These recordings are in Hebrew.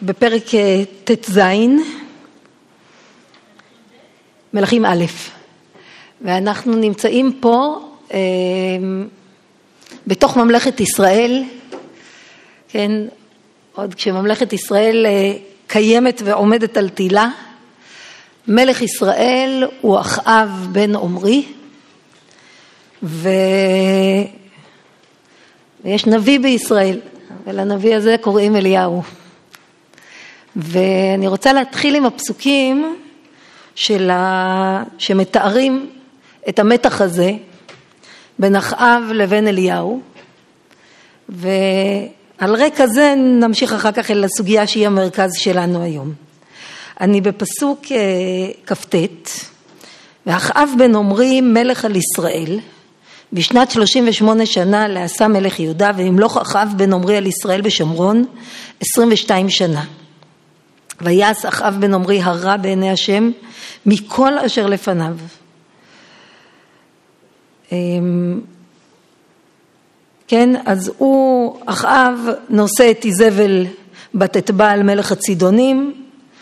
בפרק ט"ז, מלכים א', ואנחנו נמצאים פה בתוך ממלכת ישראל, כן, עוד כשממלכת ישראל קיימת ועומדת על תילה. מלך ישראל הוא אחאב בן עומרי, ויש נביא בישראל, ולנביא הזה קוראים אליהו. ואני רוצה להתחיל עם הפסוקים שמתארים את המתח הזה בין אחאב לבין אליהו, ועל רקע זה נמשיך אחר כך אל הסוגיה שהיא המרכז שלנו היום. אני בפסוק כ"ט, ואחאב בן עומרי מלך על ישראל, בשנת 38 שנה לעשה מלך יהודה, וימלוך אחאב בן עומרי על ישראל בשומרון 22 שנה. ויעש אחאב בן עומרי הרע בעיני השם מכל אשר לפניו. כן, אז הוא, אחאב, נושא את איזבל בת אתבעל מלך הצידונים,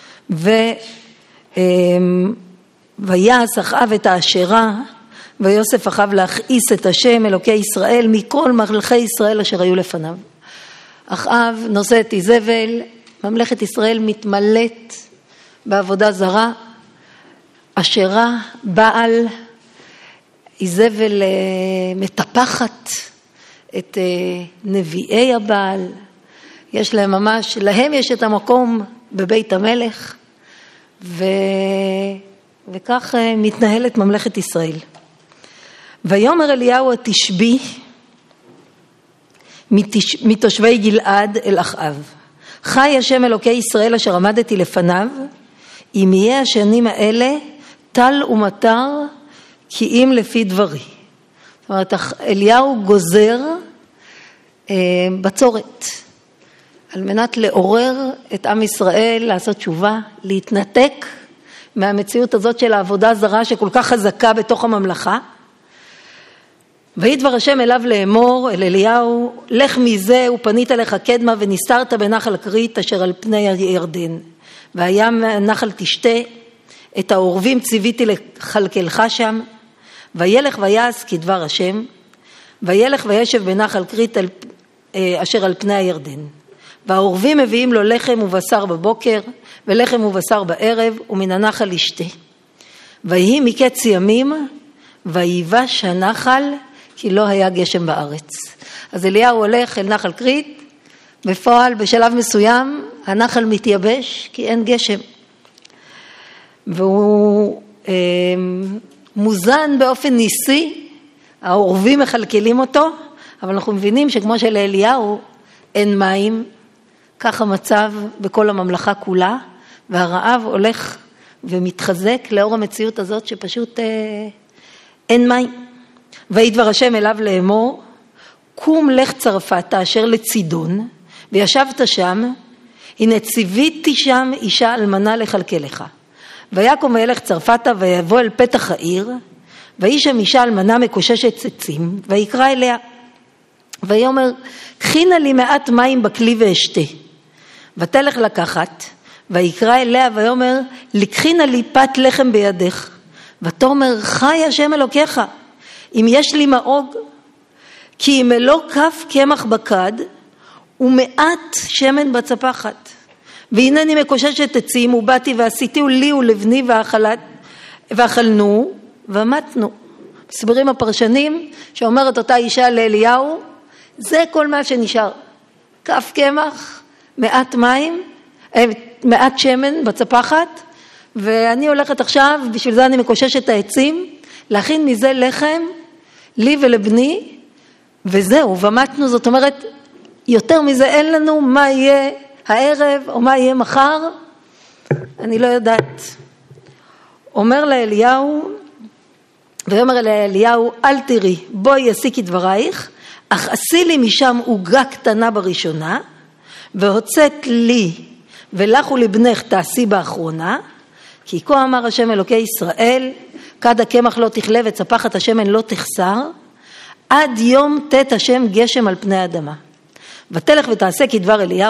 ויעש אחאב את האשרה, ויוסף אחאב להכעיס את השם אלוקי ישראל מכל מלכי ישראל אשר היו לפניו. אחאב נושא את איזבל, ממלכת ישראל מתמלאת בעבודה זרה, אשרה, בעל, איזבל מטפחת את נביאי הבעל, יש להם ממש, להם יש את המקום בבית המלך, וכך מתנהלת ממלכת ישראל. ויאמר אליהו התשבי מתושבי גלעד אל אחאב, חי השם אלוקי ישראל אשר עמדתי לפניו, אם יהיה השנים האלה טל ומטר כי אם לפי דברי. זאת אומרת, אליהו גוזר בצורת על מנת לעורר את עם ישראל לעשות תשובה, להתנתק מהמציאות הזאת של העבודה זרה שכל כך חזקה בתוך הממלכה. וידבר השם אליו לאמור אל אליהו, לך מזה ופנית לך קדמה ונסתרת בנחל כרית אשר על פני הירדן, והיה נחל תשתה, את העורבים ציוויתי לכלכלך שם, וילך ויעש כדבר השם, וילך וישב בנחל כרית אשר על פני הירדן, והעורבים מביאים לו לחם ובשר בבוקר ולחם ובשר בערב, ומן הנחל ישתה. ויהי מקץ ימים ויבש הנחל כי לא היה גשם בארץ. אז אליהו הולך אל נחל כרית, בפועל בשלב מסוים הנחל מתייבש כי אין גשם, והוא מוזן באופן ניסי, העורבים מחלקלים אותו, אבל אנחנו מבינים שכמו שלאליהו אין מים, כך המצב בכל הממלכה כולה, והרעב הולך ומתחזק לאור המציאות הזאת שפשוט אין מים. וידבר השם אליו לאמור, קום לך צרפתה אשר לצידון, וישבת שם, הנה ציוויתי שם אישה אלמנה לכלכלך. ויקום וילך צרפתה ויבוא אל פתח העיר, והיא שם אישה אלמנה מקוששת עצים, ויקרא אליה. ויאמר, קחינה לי מעט מים בכלי ואשתה. ותלך לקחת, ויקרא אליה ויאמר, לקחינה לי פת לחם בידך. ותאמר, חי השם אלוקיך, אם יש לי מאוג, כי אם אלא כף קמח בקד, ומעט שמן בצפחת. והנני מקוששת עצים, ובאתי ועשיתיהו לי ולבני ואכלנו, ומתנו. מסבירים הפרשנים, שאומרת אותה אישה לאליהו, זה כל מה שנשאר. כף קמח, מעט מים, מעט שמן בצפחת, ואני הולכת עכשיו, בשביל זה אני מקוששת העצים, להכין מזה לחם, לי ולבני, וזהו, ומתנו, זאת אומרת, יותר מזה אין לנו, מה יהיה הערב או מה יהיה מחר, אני לא יודעת. אומר לאליהו, ויאמר אליהו, אל תראי, בואי עשיקי דברייך, אך עשי לי משם עוגה קטנה בראשונה, והוצאת לי ולך ולבנך תעשי באחרונה, כי כה אמר השם אלוקי ישראל, כד הקמח לא תכלה וצפחת השמן לא תחסר, עד יום תת השם גשם על פני האדמה. ותלך ותעשה כדבר אליהו,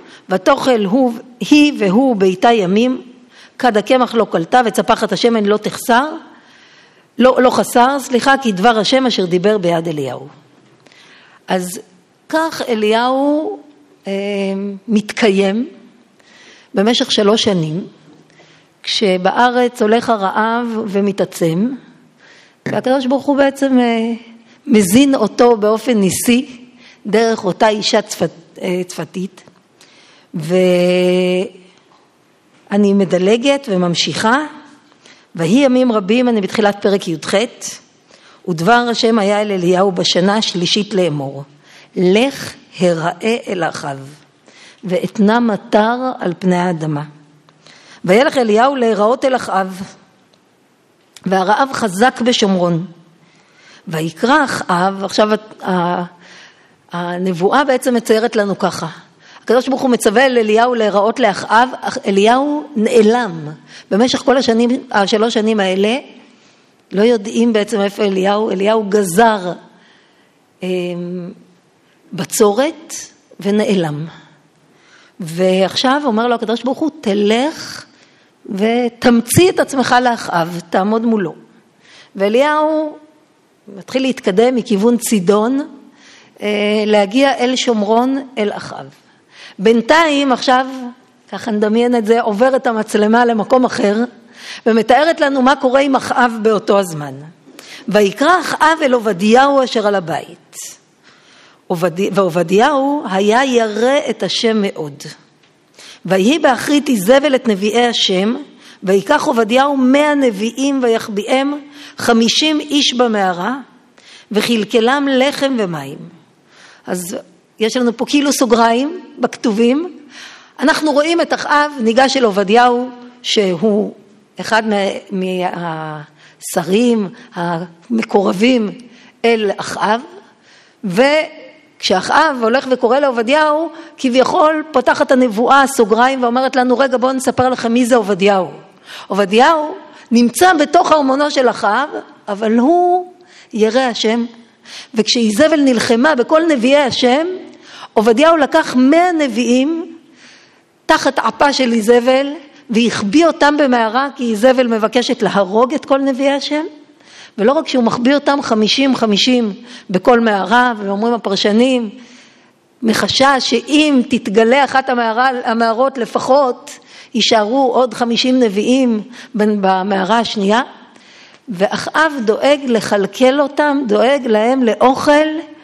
ותאכל היא והוא ביתה ימים, כד הקמח לא קלטה וצפחת השמן לא תחסר, לא חסר, כי דבר השם אשר דיבר ביד אליהו. אז כך אליהו מתקיים במשך 3 שנים, כשבארץ הולך הרעב ומתעצם, והקדוש ברוך הוא בעצם מזין אותו באופן ניסי, דרך אותה אישה צפתית, ואני מדלגת וממשיכה, והיא ימים רבים, אני בתחילת פרק י"ח, ודבר השם היה אל אליהו בשנה השלישית לאמור, לך הראה אל אחיו, ואתנה מטר על פני האדמה. וילך אליהו להיראות אל אחיו, והרעב חזק בשומרון. ויקרא אחאב, עכשיו הנבואה בעצם מציירת לנו ככה. הקדוש ברוך הוא מצווה אל אליהו להיראות לאחאב, אליהו נעלם. במשך כל 3 שנים האלה, לא יודעים בעצם איפה אליהו גזר בצורת ונעלם. ועכשיו אומר לו הקדוש ברוך הוא, תלך ותמציא את עצמך לאחאב, תעמוד מולו. ואליהו מתחיל להתקדם מכיוון צידון, להגיע אל שומרון, אל אחאב. בינתיים עכשיו, ככה נדמיין את זה, עובר את המצלמה למקום אחר, ומתארת לנו מה קורה עם אחאב באותו הזמן. ויקרא אחאב אל עובדיהו אשר על הבית. ועובדיהו היה ירא את השם מאוד. ויהי באחרית איזבל את נביאי השם, ויקח עובדיהו 100 נביאים ויחביאם 50 איש במערה, וחילקלם לחם ומים. אז יש לנו פה כאילו סוגריים בכתובים. אנחנו רואים את אחאב ניגש אל עובדיהו, שהוא אחד מהשרים המקורבים אל אחאב, כשאחאב הולך וקורא לעובדיהו, כביכול פותחת הנבואה סוגריים ואומרת לנו, רגע בואו נספר לכם מי זה עובדיהו. עובדיהו נמצא בתוך ארמונו של אחאב, אבל הוא ירא השם. וכשאיזבל נלחמה בכל נביאי השם, עובדיהו לקח 100 נביאים תחת עפה של איזבל, והחביא אותם במערה, כי איזבל מבקשת להרוג את כל נביאי השם. ולא רק שהוא מחביא אותם 50 בכל מערה, ואומרים הפרשנים, מחשש שאם תתגלה אחת המערות לפחות, יישארו עוד 50 נביאים במערה השנייה, ואחאב דואג לחלקל אותם, דואג להם לאוכל,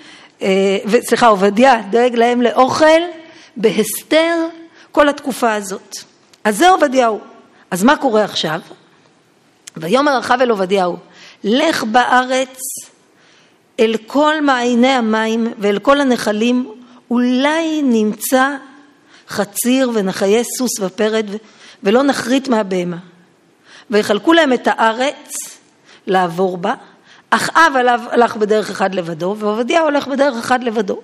עובדיה דואג להם לאוכל בהסתר כל התקופה הזאת. אז זה עובדיהו. אז מה קורה עכשיו? ויאמר אחאב אל עובדיהו, לך בארץ אל כל מעייני המים ואל כל הנחלים, אולי נמצא חציר ונחיה סוס ופרד ולא נחריט מהבהמה. ויחלקו להם את הארץ לעבור בה. אחאב הלך בדרך אחד לבדו, ועובדיה הולך בדרך אחד לבדו.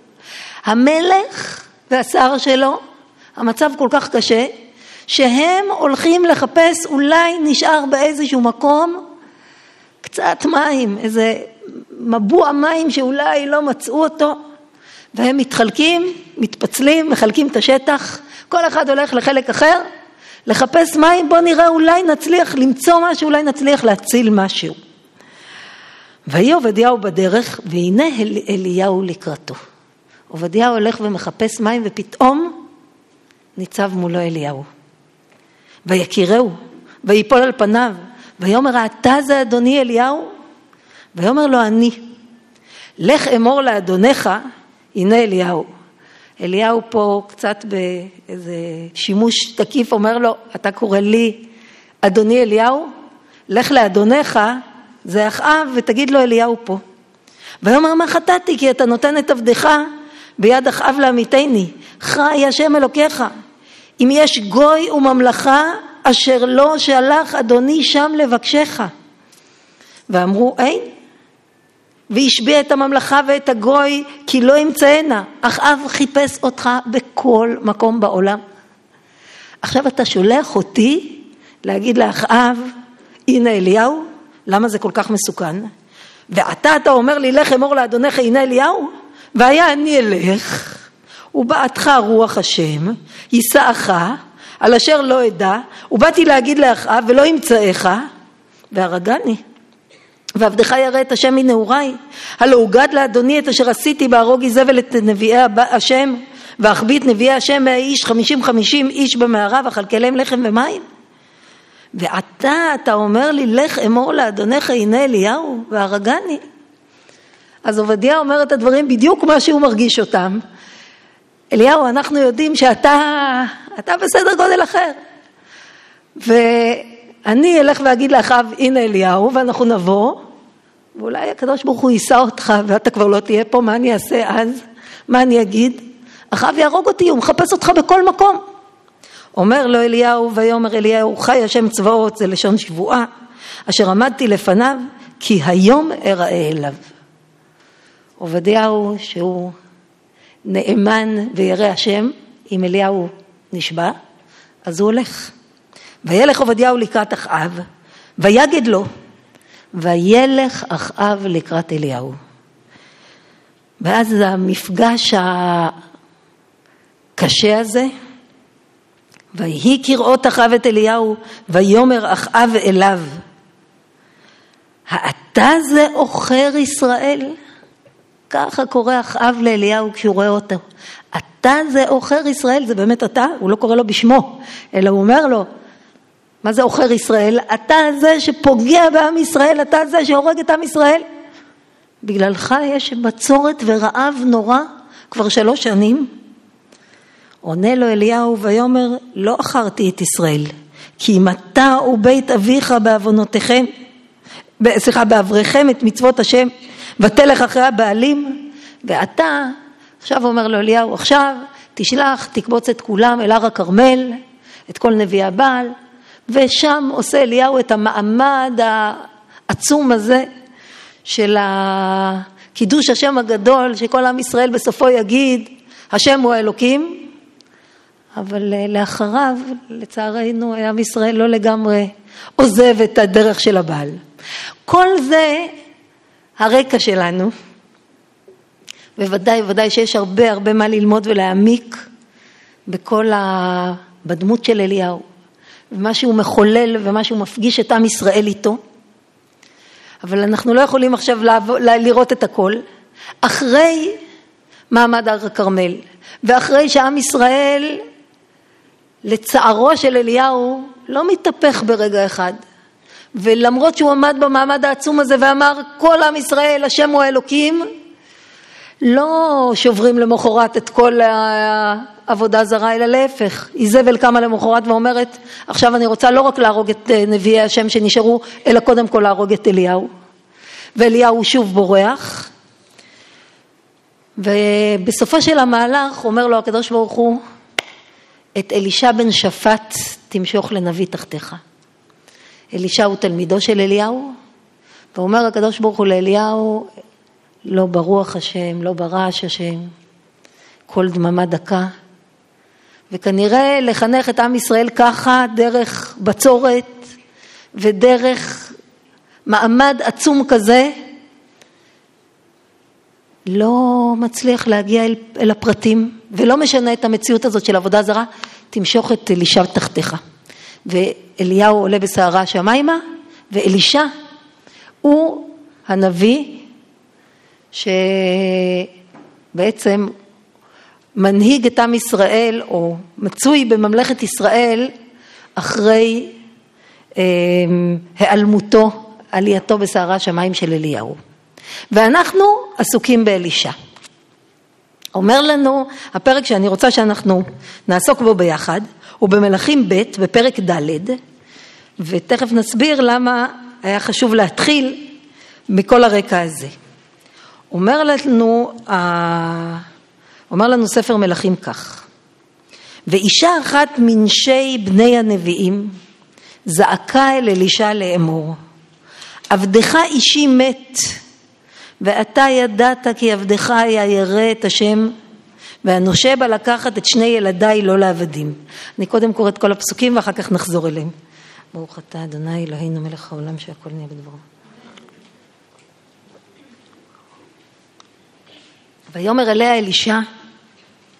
המלך והשר שלו, המצב כל כך קשה, שהם הולכים לחפש, אולי נשאר באיזשהו מקום, קצת מים, איזה מבוע מים שאולי לא מצאו אותו, והם מתחלקים, מתפצלים, מחלקים את השטח, כל אחד הולך לחלק אחר, לחפש מים, בוא נראה אולי נצליח למצוא משהו, אולי נצליח להציל משהו. ויהי עובדיהו בדרך, והנה אליהו לקראתו. עובדיהו הולך ומחפש מים, ופתאום ניצב מולו אליהו. ויקירהו, ויפול על פניו, ויאמר, אתה זה אדוני אליהו? ויאמר לו, אני. לך אמור לאדונך, הנה אליהו. אליהו פה קצת באיזה שימוש תקיף, אומר לו, אתה קורא לי אדוני אליהו? לך לאדונך, זה אחאב, ותגיד לו אליהו פה. ויאמר, מה חטאתי? כי אתה נותן את עבדך ביד אחאב להמיתני. חי השם אלוקיך. אם יש גוי וממלכה, אשר לא שלח אדוני שם לבקשך. ואמרו, אין. והשביע את הממלכה ואת הגוי, כי לא ימצאנה. אחאב חיפש אותך בכל מקום בעולם. עכשיו אתה שולח אותי להגיד לאחאב, הנה אליהו, למה זה כל כך מסוכן? ואתה אומר לי, לך אמור לאדונך, הנה אליהו, והיה אני אלך, ובעתך רוח השם, יישאך, על אשר לא אדע, ובאתי להגיד לאחאב ולא ימצאך, והרגני. ועבדך ירא את השם מנעוריי, הלא הוגד לאדוני את אשר עשיתי בהרוג איזבל את נביאי השם, ואחביא את נביאי השם 50 איש במערה, ואכלכלם לחם ומים. ועתה אתה אומר לי, לך אמור לאדונך הנה אליהו, והרגני. אז עובדיה אומר את הדברים בדיוק מה שהוא מרגיש אותם. אליהו, אנחנו יודעים שאתה בסדר גודל אחר. ואני אלך ואגיד לאחיו, הנה אליהו, ואנחנו נבוא, ואולי הקדוש ברוך הוא יישא אותך, ואתה כבר לא תהיה פה, מה אני אעשה אז? מה אני אגיד? אחיו יהרוג אותי, הוא מחפש אותך בכל מקום. אומר לו אליהו, ויאמר אליהו, חי השם צבאות, זה לשון שבועה, אשר עמדתי לפניו, כי היום אראה אליו. עובדיהו שהוא נאמן וירא השם, אם אליהו נשבע, אז הוא הולך. וילך עובדיהו לקראת אחאב, ויגד לו, וילך אחאב לקראת אליהו. ואז המפגש הקשה הזה, ויהי כראות אחאב את אליהו, ויאמר אחאב אליו, האתה זה עוכר ישראל? ככה קורא אחאב לאליהו כשהוא רואה אותו. אתה זה עוכר ישראל, זה באמת אתה, הוא לא קורא לו בשמו, אלא הוא אומר לו, מה זה עוכר ישראל? אתה זה שפוגע בעם ישראל, אתה זה שהורג את עם ישראל. בגללך יש בצורת ורעב נורא כבר 3 שנים. עונה לו אליהו ויאמר, לא אחרתי את ישראל, כי אם אתה ובית אביך בעוונותיכם, בעבריכם את מצוות השם, ותלך אחרי הבעלים, ואתה, עכשיו אומר לו אליהו, עכשיו תשלח, תקבוץ את כולם אל הר הכרמל, את כל נביאי הבעל, ושם עושה אליהו את המעמד העצום הזה, של קידוש השם הגדול, שכל עם ישראל בסופו יגיד, השם הוא האלוקים, אבל לאחריו, לצערנו, עם ישראל לא לגמרי עוזב את הדרך של הבעל. כל זה הרקע שלנו, וודאי שיש הרבה מה ללמוד ולהעמיק בדמות של אליהו, ומה שהוא מחולל ומה שהוא מפגיש את עם ישראל איתו. אבל אנחנו לא יכולים עכשיו לראות את הכל. אחרי מעמד הר הכרמל, ואחרי שעם ישראל, לצערו של אליהו, לא מתהפך ברגע אחד. ולמרות שהוא עמד במעמד העצום הזה ואמר, כל עם ישראל, השם הוא האלוקים, לא שוברים למחרת את כל העבודה זרה, אלא להפך. איזבל קמה למחרת ואומרת, עכשיו אני רוצה לא רק להרוג את נביאי השם שנשארו, אלא קודם כל להרוג את אליהו. ואליהו שוב בורח. ובסופו של המהלך אומר לו הקדוש ברוך הוא, את אלישע בן שפט תמשוך לנביא תחתיך. אלישע הוא תלמידו של אליהו, ואומר הקדוש ברוך הוא לאליהו, לא ברוח השם, לא ברעש השם, כל דממה דקה. וכנראה לחנך את עם ישראל ככה, דרך בצורת ודרך מעמד עצום כזה, לא מצליח להגיע אל הפרטים, ולא משנה את המציאות הזאת של עבודה זרה, תמשוך את אלישע תחתיך. ואליהו עולה בסערה שמיימה, ואלישע הוא הנביא שבעצם מנהיג את עם ישראל, או מצוי בממלכת ישראל, אחרי העלמותו, עלייתו בסערה שמיים של אליהו. ואנחנו עסוקים באלישע. אומר לנו הפרק שאני רוצה שאנחנו נעסוק בו ביחד, הוא במלכים ב' בפרק ד', ותכף נסביר למה היה חשוב להתחיל מכל הרקע הזה. אומר לנו ספר מלכים כך, ואישה אחת מנשי בני הנביאים זעקה אל אלישע לאמור, עבדך אישי מת, ואתה ידעת כי עבדך היה ירא את השם, והנושה בא לקחת את 2 ילדיי לא לעבדים. אני קודם קוראת כל הפסוקים ואחר כך נחזור אליהם. ברוך אתה אדוני אלוהינו מלך העולם שהכל נהיה בדברו. ויאמר אליה אלישע,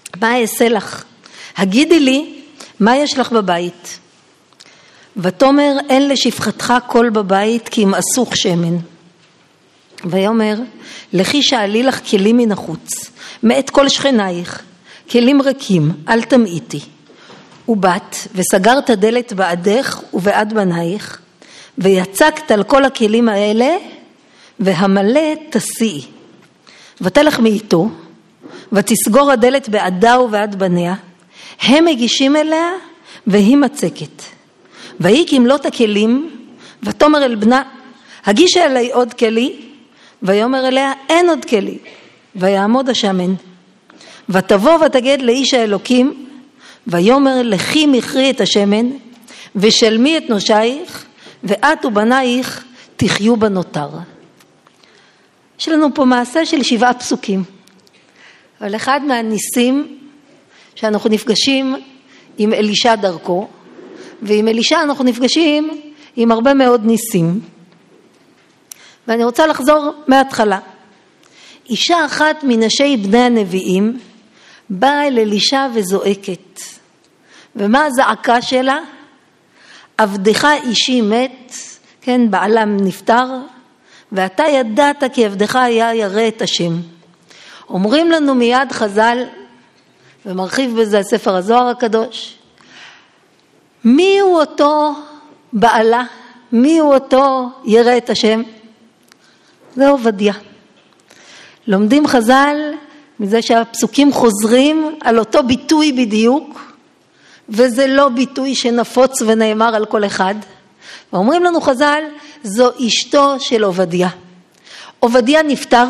מה אעשה לך? הגידי לי, מה יש לך בבית? ותאמר, אין לשפחתך קול בבית, כי אם אסוך שמן. ויאמר, לכי שאלי לך כלים מן החוץ, מאת כל שכנייך, כלים ריקים, אל תמעיתי. ובאת וסגרת דלת בעדך ובעד בנייך, ויצקת על כל הכלים האלה, והמלא תסיעי. ותלך מאיתו, ותסגור הדלת בעדה ובעד בניה, הם מגישים אליה, והיא מצקת. והיא כמלות הכלים, ותאמר אל בנה, הגישה אלי עוד כלי, ויאמר אליה, אין עוד כלי, ויעמוד השמן. ותבוא ותגד לאיש האלוקים, ויאמר לכי מכרי את השמן, ושלמי את נושייך, ואת ובנייך תחיו בנותר. יש לנו פה מעשה של 7 פסוקים, אבל אחד מהניסים שאנחנו נפגשים עם אלישע דרכו, ועם אלישע אנחנו נפגשים עם הרבה מאוד ניסים. ואני רוצה לחזור מההתחלה. אישה אחת מנשי בני הנביאים באה אל אלישע וזועקת. ומה הזעקה שלה? עבדך אישי מת, כן, בעלם נפטר, ואתה ידעת כי עבדך היה ירא את השם. אומרים לנו מיד חז"ל, ומרחיב בזה ספר הזוהר הקדוש, מי הוא אותו בעלה? מי הוא אותו ירא את השם? זה עובדיה. לומדים חז"ל מזה שהפסוקים חוזרים על אותו ביטוי בדיוק, וזה לא ביטוי שנפוץ ונאמר על כל אחד. ואומרים לנו חז"ל, זו אשתו של עובדיה. עובדיה נפטר,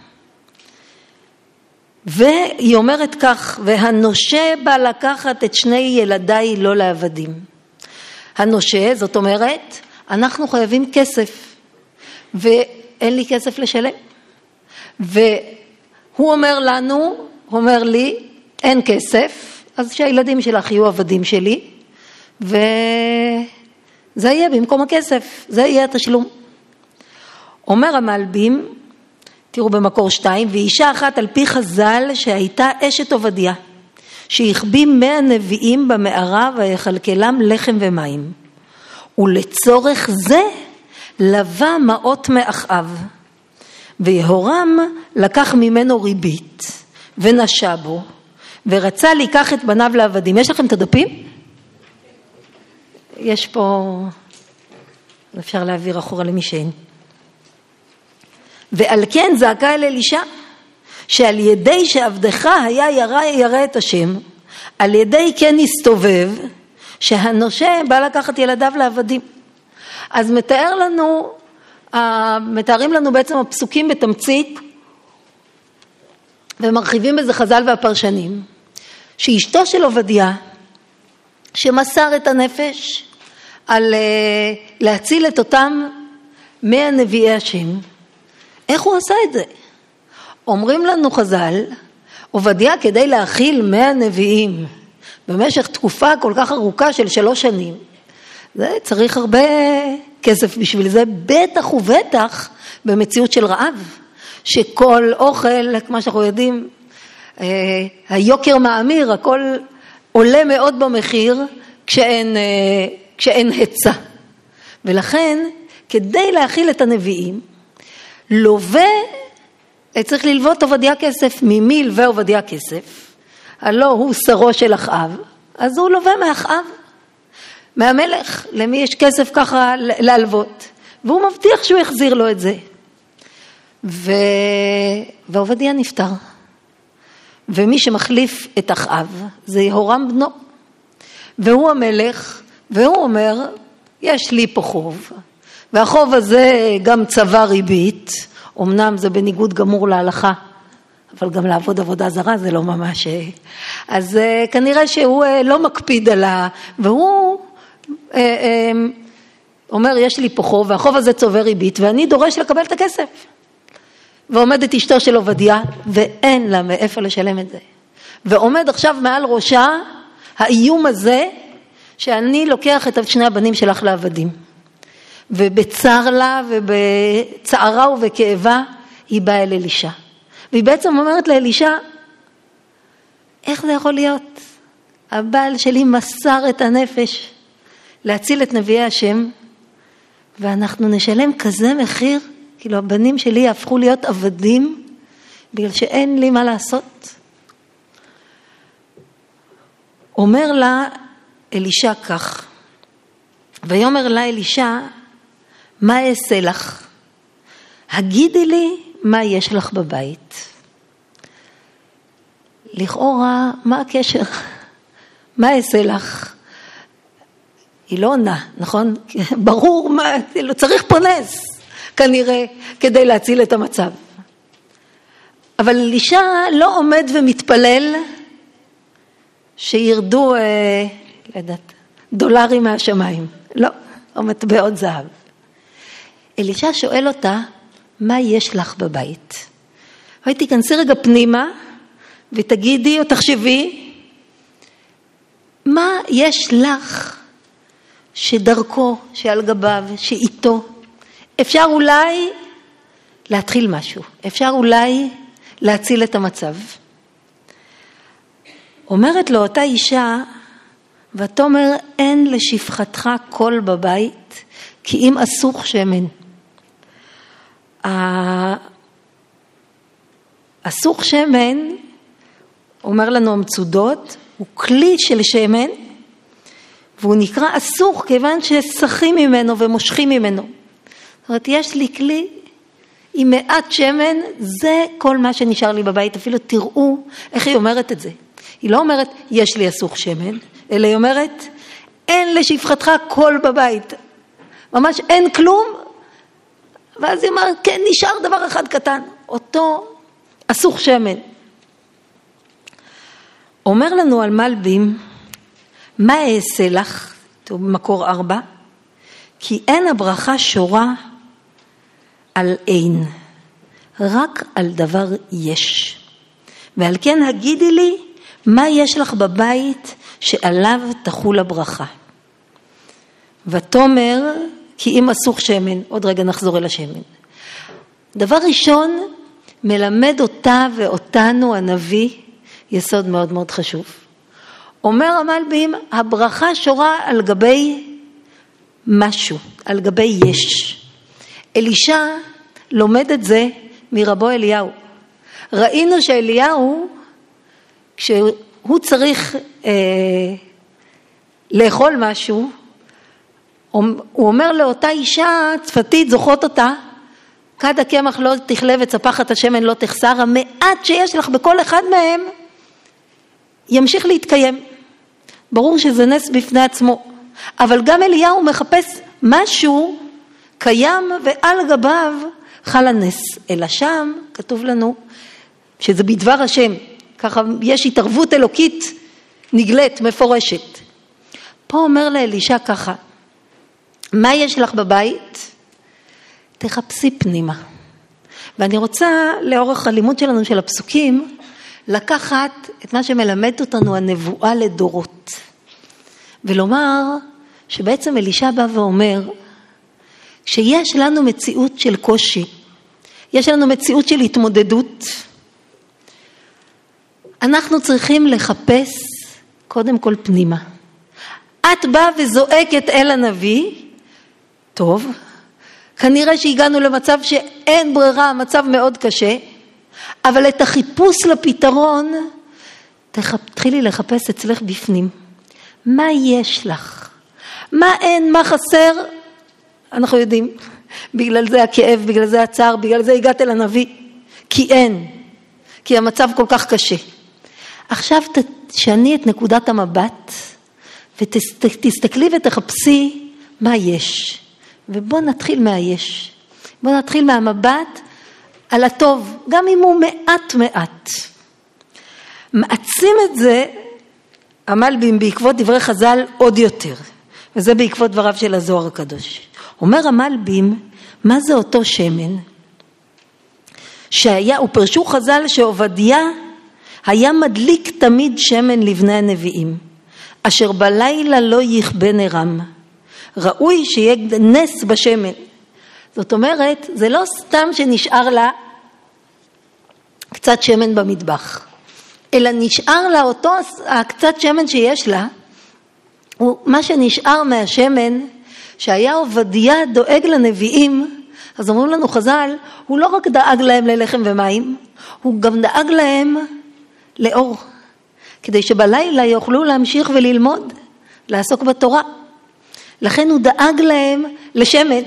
והיא אומרת כך, והנושה בא לקחת את 2 ילדיי לא לעבדים. הנושה, זאת אומרת, אנחנו חייבים כסף, ואין לי כסף לשלם. והוא אומר לנו, אומר לי, אין כסף, אז שהילדים שלך יהיו עבדים שלי, וזה יהיה במקום הכסף, זה יהיה התשלום. אומר המלבים, תראו במקור 2, ואישה אחת על פי חז"ל שהייתה אשת עובדיה, שהחביא 100 נביאים במערה ויכלכלם לחם ומים. ולצורך זה לווה מעות מאחאב. ויהורם לקח ממנו ריבית ונשא בו, ורצה לקח את בניו לעבדים. יש לכם את הדפים? יש פה, אפשר להעביר אחורה למי שאין. ועל כן זעקה אל אלישע, שעל ידי שעבדך היה ירא את השם, על ידי כן הסתובב, שהנושה בא לקחת ילדיו לעבדים. אז מתארים לנו בעצם הפסוקים בתמצית, ומרחיבים בזה חז"ל והפרשנים, שאשתו של עובדיה, שמסר את הנפש על להציל את אותם 100 נביאי השם, איך הוא עשה את זה? אומרים לנו חז"ל, עובדיה כדי להכיל 100 נביאים במשך תקופה כל כך ארוכה של 3 שנים, זה צריך הרבה כסף בשביל זה, בטח ובטח במציאות של רעב, שכל אוכל, כמו שאנחנו יודעים, היוקר מאמיר, הכל עולה מאוד במחיר כשאין היצע. ולכן, כדי להכיל את הנביאים, צריך ללוות עובדיה כסף. ממי לווה עובדיה כסף? הלא הוא שרו של אחאב, אז הוא לווה מאחאב, מהמלך. למי יש כסף ככה להלוות? והוא מבטיח שהוא יחזיר לו את זה. ועובדיה נפטר. ומי שמחליף את אחאב זה יהורם בנו. והוא המלך, והוא אומר, יש לי פה חוב, והחוב הזה גם צבא ריבית, אמנם זה בניגוד גמור להלכה, אבל גם לעבוד עבודה זרה זה לא ממש, אז כנראה שהוא לא מקפיד והוא אומר, יש לי פה חוב, והחוב הזה צובר ריבית, ואני דורש לקבל את הכסף. ועומדת אשתו של עובדיה, ואין לה מאיפה לשלם את זה. ועומד עכשיו מעל ראשה האיום הזה, שאני לוקח את 2 הבנים שלך לעבדים. ובצער לה ובצערה ובכאבה, היא באה אל אלישע. והיא בעצם אומרת לאלישע, איך זה יכול להיות? הבעל שלי מסר את הנפש להציל את נביאי השם, ואנחנו נשלם כזה מחיר, כאילו הבנים שלי יהפכו להיות עבדים, בגלל שאין לי מה לעשות. אומר לה אלישע כך, ויאמר לה אלישע, מה אעשה לך? הגידי לי מה יש לך בבית. לכאורה, מה הקשר? מה אעשה לך? היא לא עונה, נכון? ברור, לא צריך פה נס, כנראה, כדי להציל את המצב. אבל אלישע לא עומד ומתפלל שירדו, לא יודעת, דולרים מהשמיים. לא, או מטבעות זהב. אלישע שואל אותה, מה יש לך בבית? תיכנסי רגע פנימה, ותגידי או תחשבי, מה יש לך שדרכו, שעל גביו, שאיתו, אפשר אולי להתחיל משהו, אפשר אולי להציל את המצב. אומרת לו אותה אישה, ותאמר אין לשפחתך קול בבית, כי אם אסוך שמן. אסוך שמן, אומר לנו המצודות, הוא כלי של שמן, והוא נקרא אסוך כיוון שסחים ממנו ומושכים ממנו. זאת אומרת, יש לי כלי עם מעט שמן, זה כל מה שנשאר לי בבית. אפילו תראו איך היא אומרת את זה. היא לא אומרת, יש לי אסוך שמן, אלא היא אומרת, אין לשפחתך קול בבית. ממש אין כלום. ואז היא אומרת, כן, נשאר דבר אחד קטן. אותו אסוך שמן. אומר לנו על מלבים, מה אעשה לך? טוב, מקור 4. כי אין הברכה שורה על אין, רק על דבר יש. ועל כן הגידי לי, מה יש לך בבית שעליו תחול הברכה. ותאמר, כי אם אסוך שמן, עוד רגע נחזור אל השמן. דבר ראשון, מלמד אותה ואותנו הנביא, יסוד מאוד מאוד חשוב. אומר המלבים, הברכה שורה על גבי משהו, על גבי יש. אלישע לומד את זה מרבו אליהו. ראינו שאליהו, כשהוא צריך לאכול משהו, הוא אומר לאותה אישה צפתית, זוכות אותה, כד הקמח לא תכלה וצפחת השמן לא תחסר, המעט שיש לך בכל אחד מהם, ימשיך להתקיים. ברור שזה נס בפני עצמו. אבל גם אליהו מחפש משהו קיים ועל גביו חל הנס. אלא שם כתוב לנו שזה בדבר השם. ככה יש התערבות אלוקית נגלית, מפורשת. פה אומר לאלישע ככה, מה יש לך בבית? תחפשי פנימה. ואני רוצה לאורך הלימוד שלנו של הפסוקים, לקחת את מה שמלמד אותנו הנבואה לדורות. ולומר שבעצם אלישע בא ואומר, כשיש לנו מציאות של קושי, יש לנו מציאות של התמודדות, אנחנו צריכים לחפש קודם כל פנימה. את באה וזועקת אל הנביא, טוב, כנראה שהגענו למצב שאין ברירה, מצב מאוד קשה, אבל את החיפוש לפתרון, תתחילי לחפש אצלך בפנים. מה יש לך? מה אין, מה חסר? אנחנו יודעים, בגלל זה הכאב, בגלל זה הצער, בגלל זה הגעת אל הנביא. כי אין, כי המצב כל כך קשה. עכשיו תשני את נקודת המבט, ותסתכלי ותחפשי מה יש. ובוא נתחיל מהיש. בוא נתחיל מהמבט על הטוב, גם אם הוא מעט מעט. מעצים את זה המלבים בעקבות דברי חז"ל עוד יותר. וזה בעקבות דבריו של הזוהר הקדוש. אומר המלבים, מה זה אותו שמן? ופרשו חז"ל שעובדיה היה מדליק תמיד שמן לבני הנביאים, אשר בלילה לא יכבה נרם. ראוי שיהיה נס בשמן. זאת אומרת, זה לא סתם שנשאר לה קצת שמן במטבח, אלא נשאר לה אותו הקצת שמן שיש לה, מה שנשאר מהשמן, שהיה עובדיה דואג לנביאים, אז אומרים לנו חז"ל, הוא לא רק דאג להם ללחם ומים, הוא גם דאג להם לאור, כדי שבלילה יוכלו להמשיך וללמוד, לעסוק בתורה. לכן הוא דאג להם לשמן,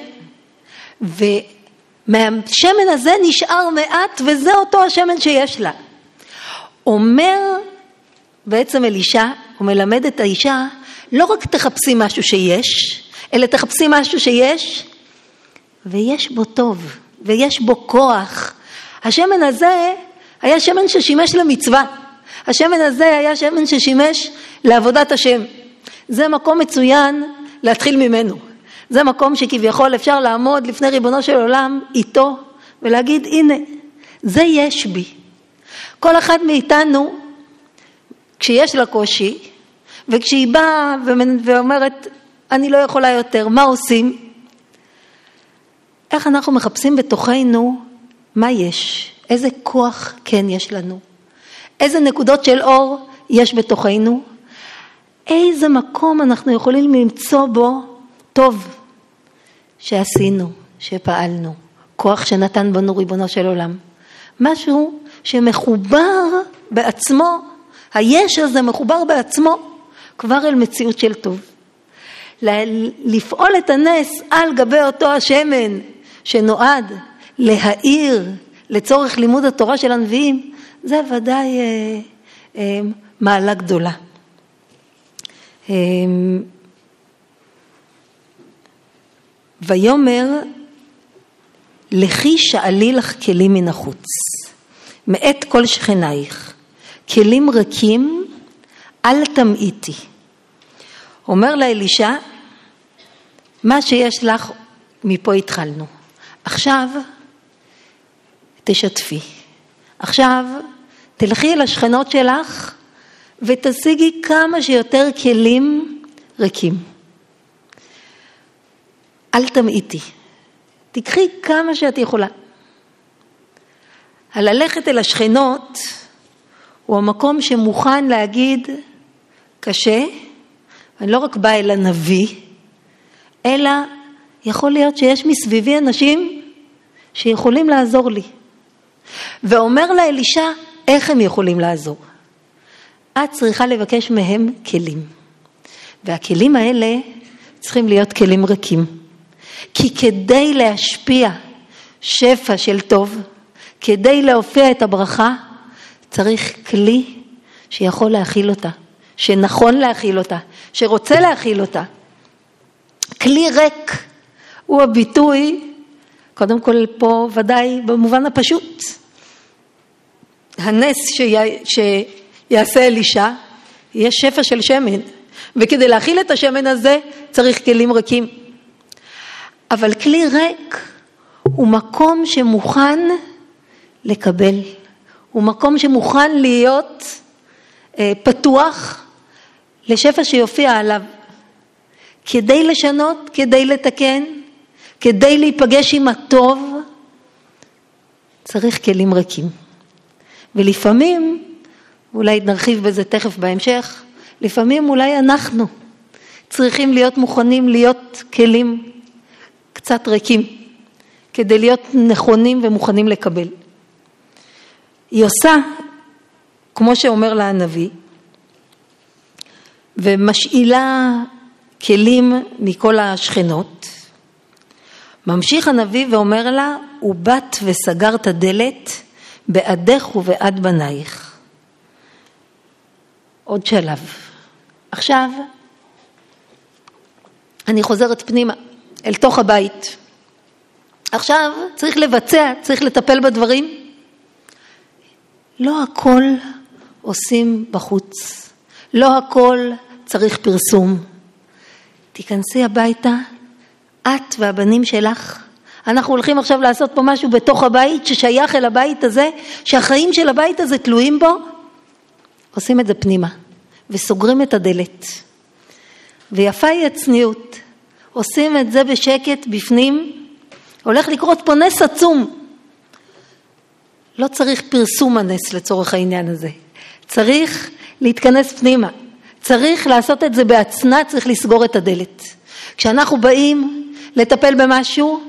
ומהשמן הזה נשאר מעט, וזה אותו השמן שיש לה. אומר בעצם אלישע, הוא מלמד את האישה, לא רק תחפשי משהו שיש, אלא תחפשי משהו שיש, ויש בו טוב, ויש בו כוח. השמן הזה היה שמן ששימש למצווה. השמן הזה היה שמן ששימש לעבודת השם. זה מקום מצוין להתחיל ממנו. זה מקום שכביכול אפשר לעמוד לפני ריבונו של עולם איתו, ולהגיד, הנה, זה יש בי. כל אחד מאיתנו, כשיש לה קושי, וכשהיא באה ואומרת, אני לא יכולה יותר, מה עושים? איך אנחנו מחפשים בתוכנו מה יש? איזה כוח כן יש לנו? איזה נקודות של אור יש בתוכנו? איזה מקום אנחנו יכולים למצוא בו טוב שעשינו, שפעלנו, כוח שנתן בנו ריבונו של עולם. משהו שמחובר בעצמו, היש הזה מחובר בעצמו כבר אל מציאות של טוב. לפעול את הנס על גבי אותו השמן שנועד להאיר לצורך לימוד התורה של הנביאים, זה ודאי מעלה גדולה. ויאמר לכי שאלי לך כלים מן החוץ, מאת כל שכנייך, כלים ריקים אל תמעיטי. אומר לה אלישע, מה שיש לך מפה התחלנו, עכשיו תשתפי, עכשיו תלכי אל השכנות שלך ותשיגי כמה שיותר כלים ריקים. אל תמעיטי, תקחי כמה שאת יכולה. הללכת אל השכנות הוא המקום שמוכן להגיד קשה, אני לא רק באה אל הנביא, אלא יכול להיות שיש מסביבי אנשים שיכולים לעזור לי. ואומר לה אלישע, איך הם יכולים לעזור? את צריכה לבקש מהם כלים. והכלים האלה צריכים להיות כלים ריקים. כי כדי להשפיע שפע של טוב, כדי להופיע את הברכה, צריך כלי שיכול להכיל אותה, שנכון להכיל אותה, שרוצה להכיל אותה. כלי ריק הוא הביטוי, קודם כל פה ודאי במובן הפשוט. הנס שיעשה אלישע, יש שפע של שמן, וכדי להכיל את השמן הזה צריך כלים ריקים. אבל כלי ריק הוא מקום שמוכן לקבל, הוא מקום שמוכן להיות פתוח לשפע שיופיע עליו, כדי לשנות, כדי לתקן, כדי להיפגש עם הטוב, צריך כלים ריקים. ולפעמים, אולי נרחיב בזה תכף בהמשך, לפעמים אולי אנחנו צריכים להיות מוכנים להיות כלים קצת ריקים, כדי להיות נכונים ומוכנים לקבל. היא עושה, כמו שאומר לה הנביא, ומשאילה כלים מכל השכנות. ממשיך הנביא ואומר לה, ובאת וסגרת דלת בעדך ובעד בנייך. עוד שלב. עכשיו, אני חוזרת פנימה, אל תוך הבית. עכשיו צריך לבצע, צריך לטפל בדברים. לא הכל עושים בחוץ. לא הכל צריך פרסום. תיכנסי הביתה, את והבנים שלך. אנחנו הולכים עכשיו לעשות פה משהו בתוך הבית ששייך אל הבית הזה, שהחיים של הבית הזה תלויים בו. עושים את זה פנימה וסוגרים את הדלת. ויפה היא הצניעות. עושים את זה בשקט בפנים. הולך לקרות פה נס עצום. לא צריך פרסום הנס לצורך העניין הזה. צריך להתכנס פנימה, צריך לעשות את זה בעצנה, צריך לסגור את הדלת. כשאנחנו באים לטפל במשהו,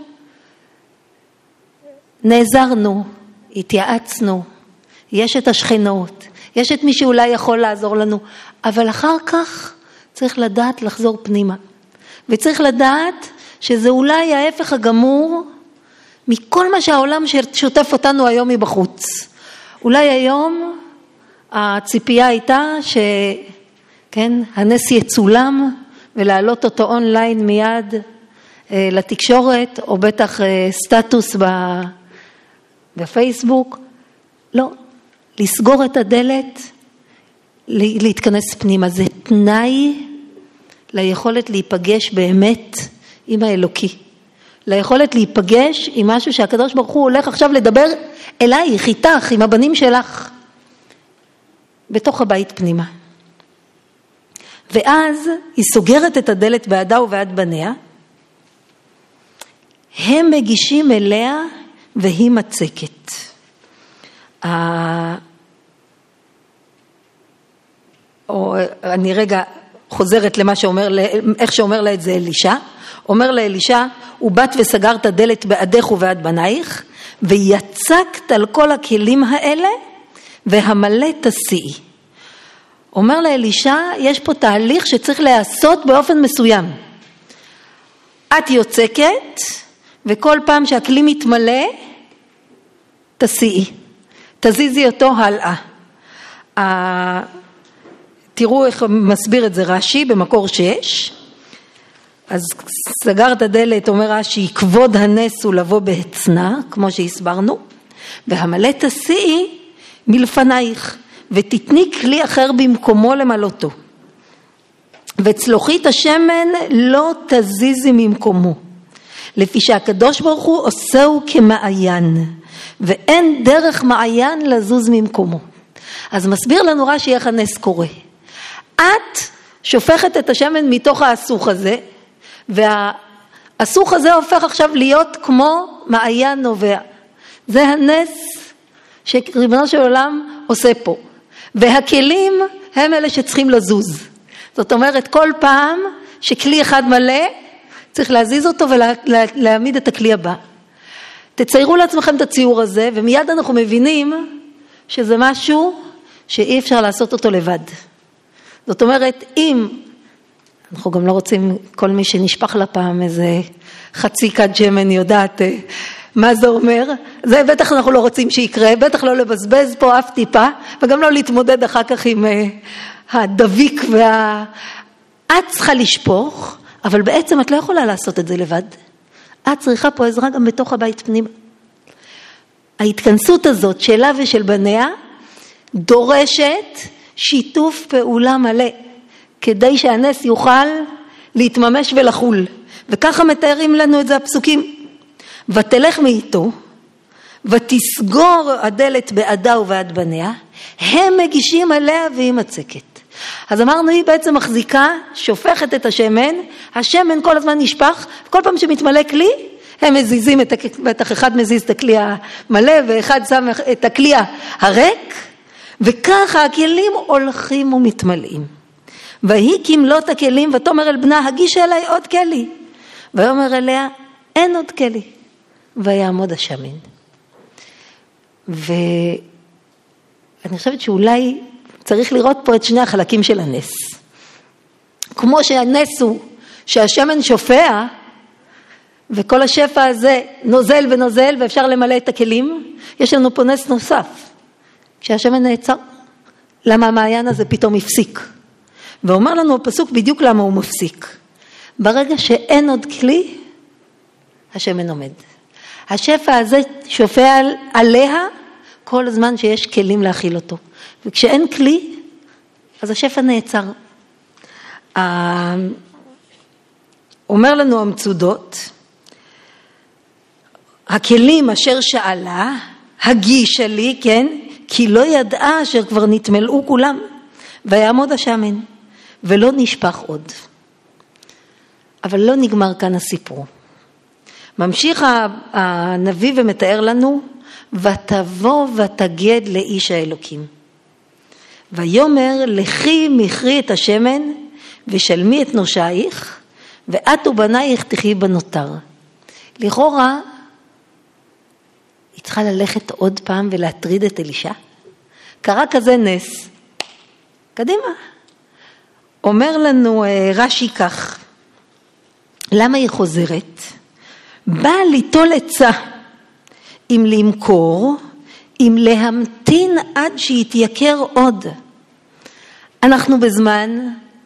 נעזרנו, התייעצנו, יש את השכנות, יש את מי שאולי יכול לעזור לנו, אבל אחר כך צריך לדעת לחזור פנימה. וצריך לדעת שזה אולי ההפך הגמור מכל מה שהעולם ששוטף אותנו היום מבחוץ. אולי היום הציפייה הייתה הנס יצולם ולהעלות אותו אונליין מיד לתקשורת, או בטח סטטוס בפייסבוק. לא, לסגור את הדלת, להתכנס פנימה. זה תנאי ליכולת להיפגש באמת עם האלוקי. ליכולת להיפגש עם משהו שהקדוש ברוך הוא הולך עכשיו לדבר אלייך, איתך, עם הבנים שלך, בתוך הבית פנימה. ואז היא סוגרת את הדלת בעדה ובעד בניה, הם מגישים אליה והיא מצקת. אני רגע חוזרת למה שאומר, איך שאומר לה את זה אלישע. אומר לה אלישע, ובאת וסגרת דלת בעדך ובעד בנייך, ויצקת על כל הכלים האלה, והמלא תסיעי. אומר לה אלישע, יש פה תהליך שצריך לעשות באופן מסוים. את יוצקת, וכל פעם שהכלי מתמלא, תסיעי. תזיזי אותו הלאה. תראו איך מסביר את זה רש"י במקור 6. אז סגר את הדלת, אומר רש"י, כבוד הנס הוא לבוא בהצנע, כמו שהסברנו, והמלא תסיעי מלפנייך, ותתני כלי אחר במקומו למלאותו. וצלוחית השמן לא תזיזי ממקומו, לפי שהקדוש ברוך הוא עושהו כמעיין, ואין דרך מעיין לזוז ממקומו. אז מסביר לנו רש"י איך הנס קורה. את שופכת את השמן מתוך האסוך הזה, והאסוך הזה הופך עכשיו להיות כמו מעיין נובע. זה הנס שריבונו של עולם עושה פה. והכלים הם אלה שצריכים לזוז. זאת אומרת, כל פעם שכלי אחד מלא, צריך להזיז אותו ולהעמיד את הכלי הבא. תציירו לעצמכם את הציור הזה, ומיד אנחנו מבינים שזה משהו שאי אפשר לעשות אותו לבד. זאת אומרת, אם אנחנו גם לא רוצים, כל מי שנשפך לפעם איזה חצי כד שמן יודעת מה זה אומר, זה בטח אנחנו לא רוצים שיקרה, בטח לא לבזבז פה אף טיפה, וגם לא להתמודד אחר כך עם הדביק את צריכה לשפוך, אבל בעצם את לא יכולה לעשות את זה לבד. את צריכה פה עזרה גם בתוך הבית פנימה. ההתכנסות הזאת שלה ושל בניה דורשת שיתוף פעולה מלא, כדי שהנס יוכל להתממש ולחול. וככה מתארים לנו את זה הפסוקים. ותלך מאיתו, ותסגור הדלת בעדה ובעד בניה, הם מגישים עליה והיא מצקת. אז אמרנו, היא בעצם מחזיקה, שופכת את השמן, השמן כל הזמן נשפך, כל פעם שמתמלא כלי, הם מזיזים, בטח אחד מזיז את הכלי המלא, ואחד שם את הכלי הריק, וככה הכלים הולכים ומתמלאים. והיא כמלות הכלים, ותאמר אל בנה, הגיש אליי עוד כלי. ויאמר אליה, אין עוד כלי. ויעמוד השמן. ואני חושבת שאולי צריך לראות פה את שני החלקים של הנס. כמו שהנס הוא שהשמן שופע, וכל השפע הזה נוזל ונוזל, ואפשר למלא את הכלים, יש לנו פה נס נוסף. כשהשמן נעצר, למה המעיין הזה פתאום הפסיק? ואומר לנו הפסוק בדיוק למה הוא מפסיק. ברגע שאין עוד כלי, השמן עומד. השפע הזה שופע עליה כל הזמן שיש כלים להכיל אותו. וכשאין כלי, אז השפע נעצר. אומר לנו המצודות, הכלים אשר שאלה, הגישה לי, כן? כי לא ידעה אשר כבר נתמלאו כולם, ויעמוד השמן, ולא נשפך עוד. אבל לא נגמר כאן הסיפור. ממשיך הנביא ומתאר לנו, ותבוא ותגד לאיש האלוקים. ויאמר לכי מכרי את השמן ושלמי את נושייך ואת ובנייך תחי בנותר. לכאורה היא צריכה ללכת עוד פעם ולהטריד את אלישע. קרה כזה נס. קדימה. אומר לנו רש"י כך, למה היא חוזרת? באה ליטול עצה, אם למכור, אם להמתין עד שיתייקר עוד. אנחנו בזמן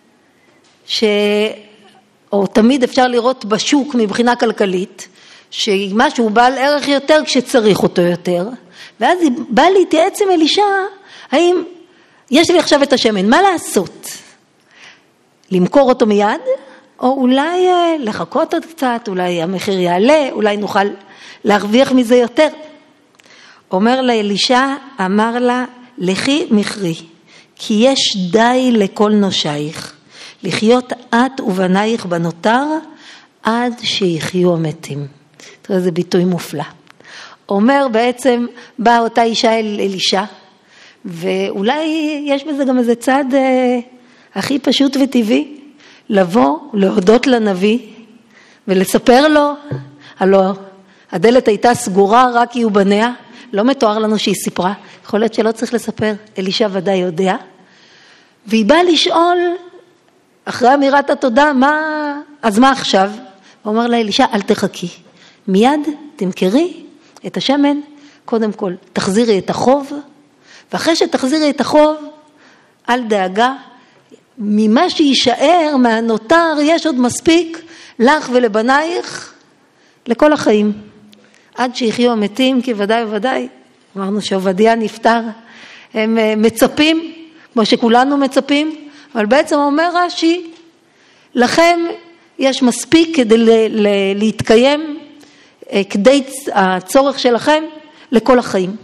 או תמיד אפשר לראות בשוק מבחינה כלכלית, שמשהו בעל ערך יותר כשצריך אותו יותר, ואז היא באה להתייעץ עם אלישע, האם יש לי עכשיו את השמן, מה לעשות? למכור אותו מיד, או אולי לחכות עוד קצת, אולי המחיר יעלה, אולי נוכל להרוויח מזה יותר. אומר לה אלישע, אמר לה, לכי מכרי, כי יש די לכל נושייך, לחיות את ובנייך בנותר, עד שיחיו המתים. תראה, זה ביטוי מופלא. אומר בעצם, באה אותה אישה אל אלישע, ואולי יש בזה גם איזה צד הכי פשוט וטבעי, לבוא, להודות לנביא, ולספר לו, הלוא הדלת הייתה סגורה, רק היא ובניה, לא מתואר לנו שהיא סיפרה, יכול להיות שלא צריך לספר, אלישע ודאי יודע, והיא באה לשאול, אחרי אמירת התודה, אז מה עכשיו? הוא אומר לה, אלישע, אל תחכי, מיד תמכרי את השמן, קודם כל תחזירי את החוב, ואחרי שתחזירי את החוב, אל דאגה, ממה שישאר מהנותר יש עוד מספיק לך ולבנייך לכל החיים. עד שיחיו המתים, כי ודאי וודאי, אמרנו שעובדיה נפטר, הם מצפים, כמו שכולנו מצפים, אבל בעצם אומר רש"י, לכם יש מספיק כדי להתקיים, כדי הצורך שלכם לכל החיים.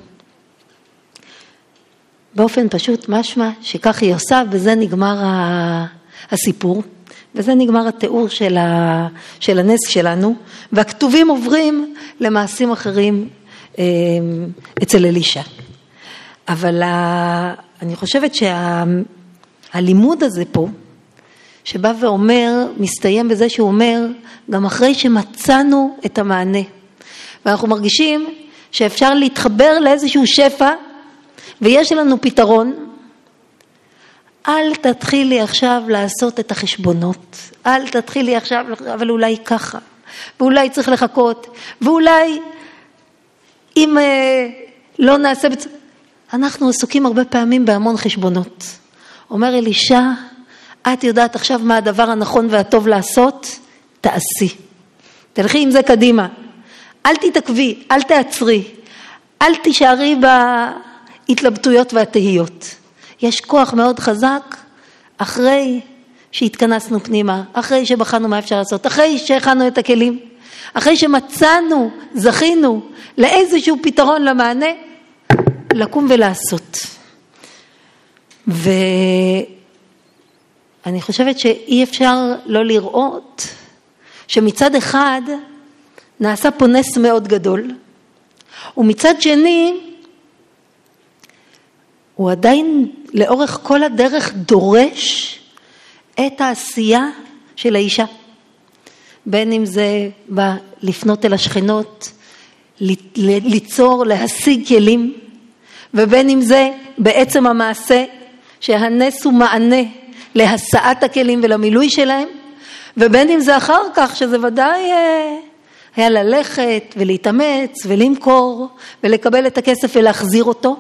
באופן פשוט משמע שכך היא עושה, וזה נגמר הסיפור, וזה נגמר התיאור של הנס שלנו, והכתובים עוברים למעשים אחרים אצל אלישע. אבל אני חושבת שהלימוד הזה פה, שבא ואומר, מסתיים בזה שהוא אומר, גם אחרי שמצאנו את המענה, ואנחנו מרגישים שאפשר להתחבר לאיזשהו שפע, ויש לנו פתרון, אל תתחילי עכשיו לעשות את החשבונות, אל תתחילי עכשיו, אבל אולי ככה, ואולי צריך לחכות, ואולי אם לא נעשה, אנחנו עסוקים הרבה פעמים בהמון חשבונות. אומר אלישע, את יודעת עכשיו מה הדבר הנכון והטוב לעשות? תעשי. תלכי עם זה קדימה. אל תתעכבי, אל תעצרי, אל תישארי בהתלבטויות והתהיות. יש כוח מאוד חזק אחרי שהתכנסנו פנימה, אחרי שבחנו מה אפשר לעשות, אחרי שהכנו את הכלים, אחרי שמצאנו, זכינו לאיזשהו פתרון למענה, לקום ולעשות. ואני חושבת שאי אפשר לא לראות שמצד אחד נעשה פה נס מאוד גדול, ומצד שני הוא עדיין לאורך כל הדרך דורש את העשייה של האישה. בין אם זה בא לפנות אל השכנות, ליצור, להשיג כלים, ובין אם זה בעצם המעשה שהנס הוא מענה להשאת הכלים ולמילוי שלהם, ובין אם זה אחר כך שזה ודאי היה ללכת ולהתאמץ ולמכור ולקבל את הכסף ולהחזיר אותו.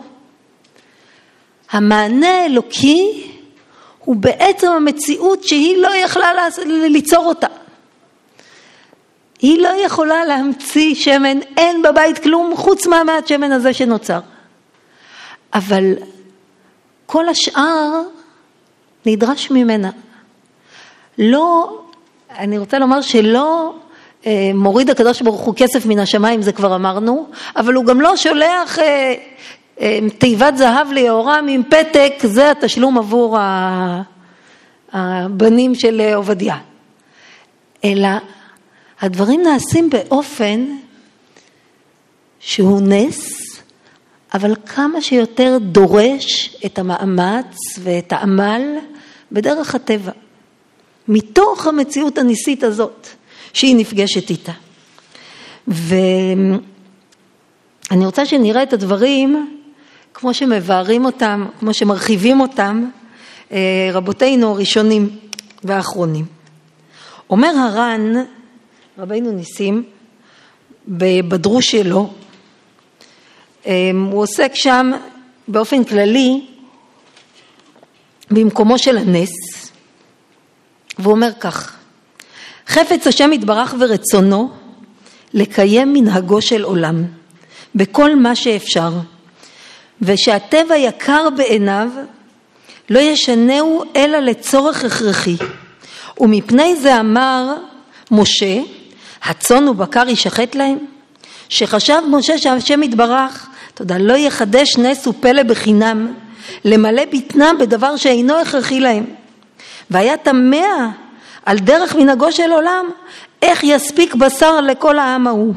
המענה האלוקי הוא בעצם המציאות שהיא לא יכלה ליצור אותה. היא לא יכולה להמציא שמן, אין בבית כלום חוץ מהמעט שמן הזה שנוצר. אבל כל השאר נדרש ממנה. לא, אני רוצה לומר שלא מוריד הקדוש ברוך הוא כסף מן השמיים, זה כבר אמרנו, אבל הוא גם לא שולח תיבת זהב ליהורם עם פתק, זה התשלום עבור הבנים של עובדיה. אלא הדברים נעשים באופן שהוא נס, אבל כמה שיותר דורש את המאמץ ואת העמל בדרך הטבע, מתוך המציאות הניסית הזאת שהיא נפגשת איתה. ואני רוצה שנראה את הדברים כמו שמבארים אותם, כמו שמרחיבים אותם רבותינו הראשונים והאחרונים. אומר הר"ן, רבינו ניסים, בדרוש שלו, הוא עוסק שם באופן כללי במקומו של הנס, והוא אומר כך: חפץ השם יתברך ורצונו לקיים מנהגו של עולם בכל מה שאפשר, ושהטבע יקר בעיניו לא ישנהו אלא לצורך הכרחי. ומפני זה אמר משה, הצאן ובקר ישחט להם, שחשב משה שהשם יתברך, תודה, לא יחדש נס ופלא בחינם, למלא בטנם בדבר שאינו הכרחי להם. והיה תמה על דרך מנהגו של עולם, איך יספיק בשר לכל העם ההוא.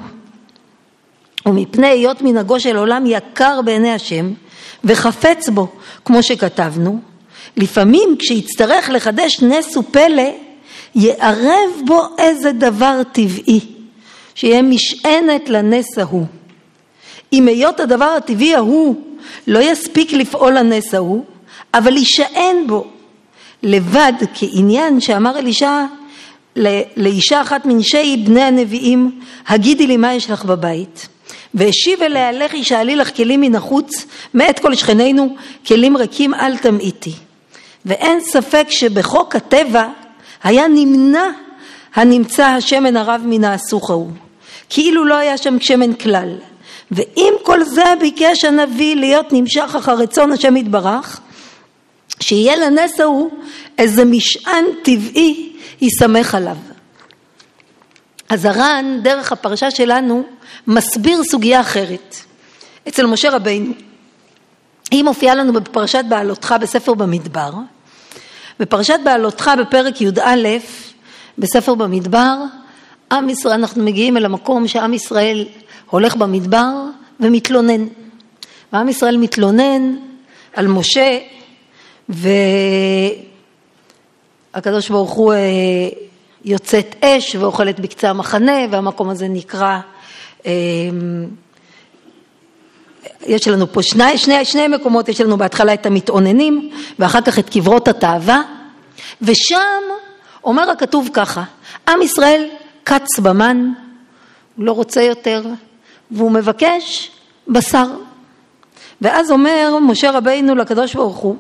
ומפני היות מנהגו של עולם יקר בעיני השם, וחפץ בו, כמו שכתבנו, לפעמים כשיצטרך לחדש נס ופלא, יערב בו איזה דבר טבעי, שיהיה משענת לנס ההוא. אם היות הדבר הטבעי ההוא לא יספיק לפעול לנס ההוא, אבל יישען בו, לבד כעניין שאמר אלישע לאישה אחת מנשי בני הנביאים, הגידי לי מה יש לך בבית. והשיב אליה, לכי שאלי לך כלים מן החוץ, מאת כל שכנינו, כלים ריקים אל תמעיטי. ואין ספק שבחוק הטבע היה נמנע הנמצא השמן הרב מן האסוך ההוא, כאילו לא היה שם שמן כלל. ואם כל זה ביקש הנביא להיות נמשך אחר רצון השם יתברך, שיהיה לנס ההוא איזה משען טבעי יסמך עליו. אז הר"ן דרך הפרשה שלנו מסביר סוגיה אחרת אצל משה רבינו. היא מופיעה לנו בפרשת בעלותך בספר במדבר. בפרשת בעלותך בפרק י"א בספר במדבר, עם ישראל, אנחנו מגיעים אל המקום שעם ישראל הולך במדבר ומתלונן. ועם ישראל מתלונן על משה, והקדוש ברוך הוא יוצאת אש ואוכלת בקצה המחנה, והמקום הזה נקרא, יש לנו פה שני מקומות, יש לנו בהתחלה את המתאוננים, ואחר כך את קברות התאווה, ושם אומר הכתוב ככה, עם ישראל קץ במן, הוא לא רוצה יותר, והוא מבקש בשר. ואז אומר משה רבינו לקדוש ברוך הוא,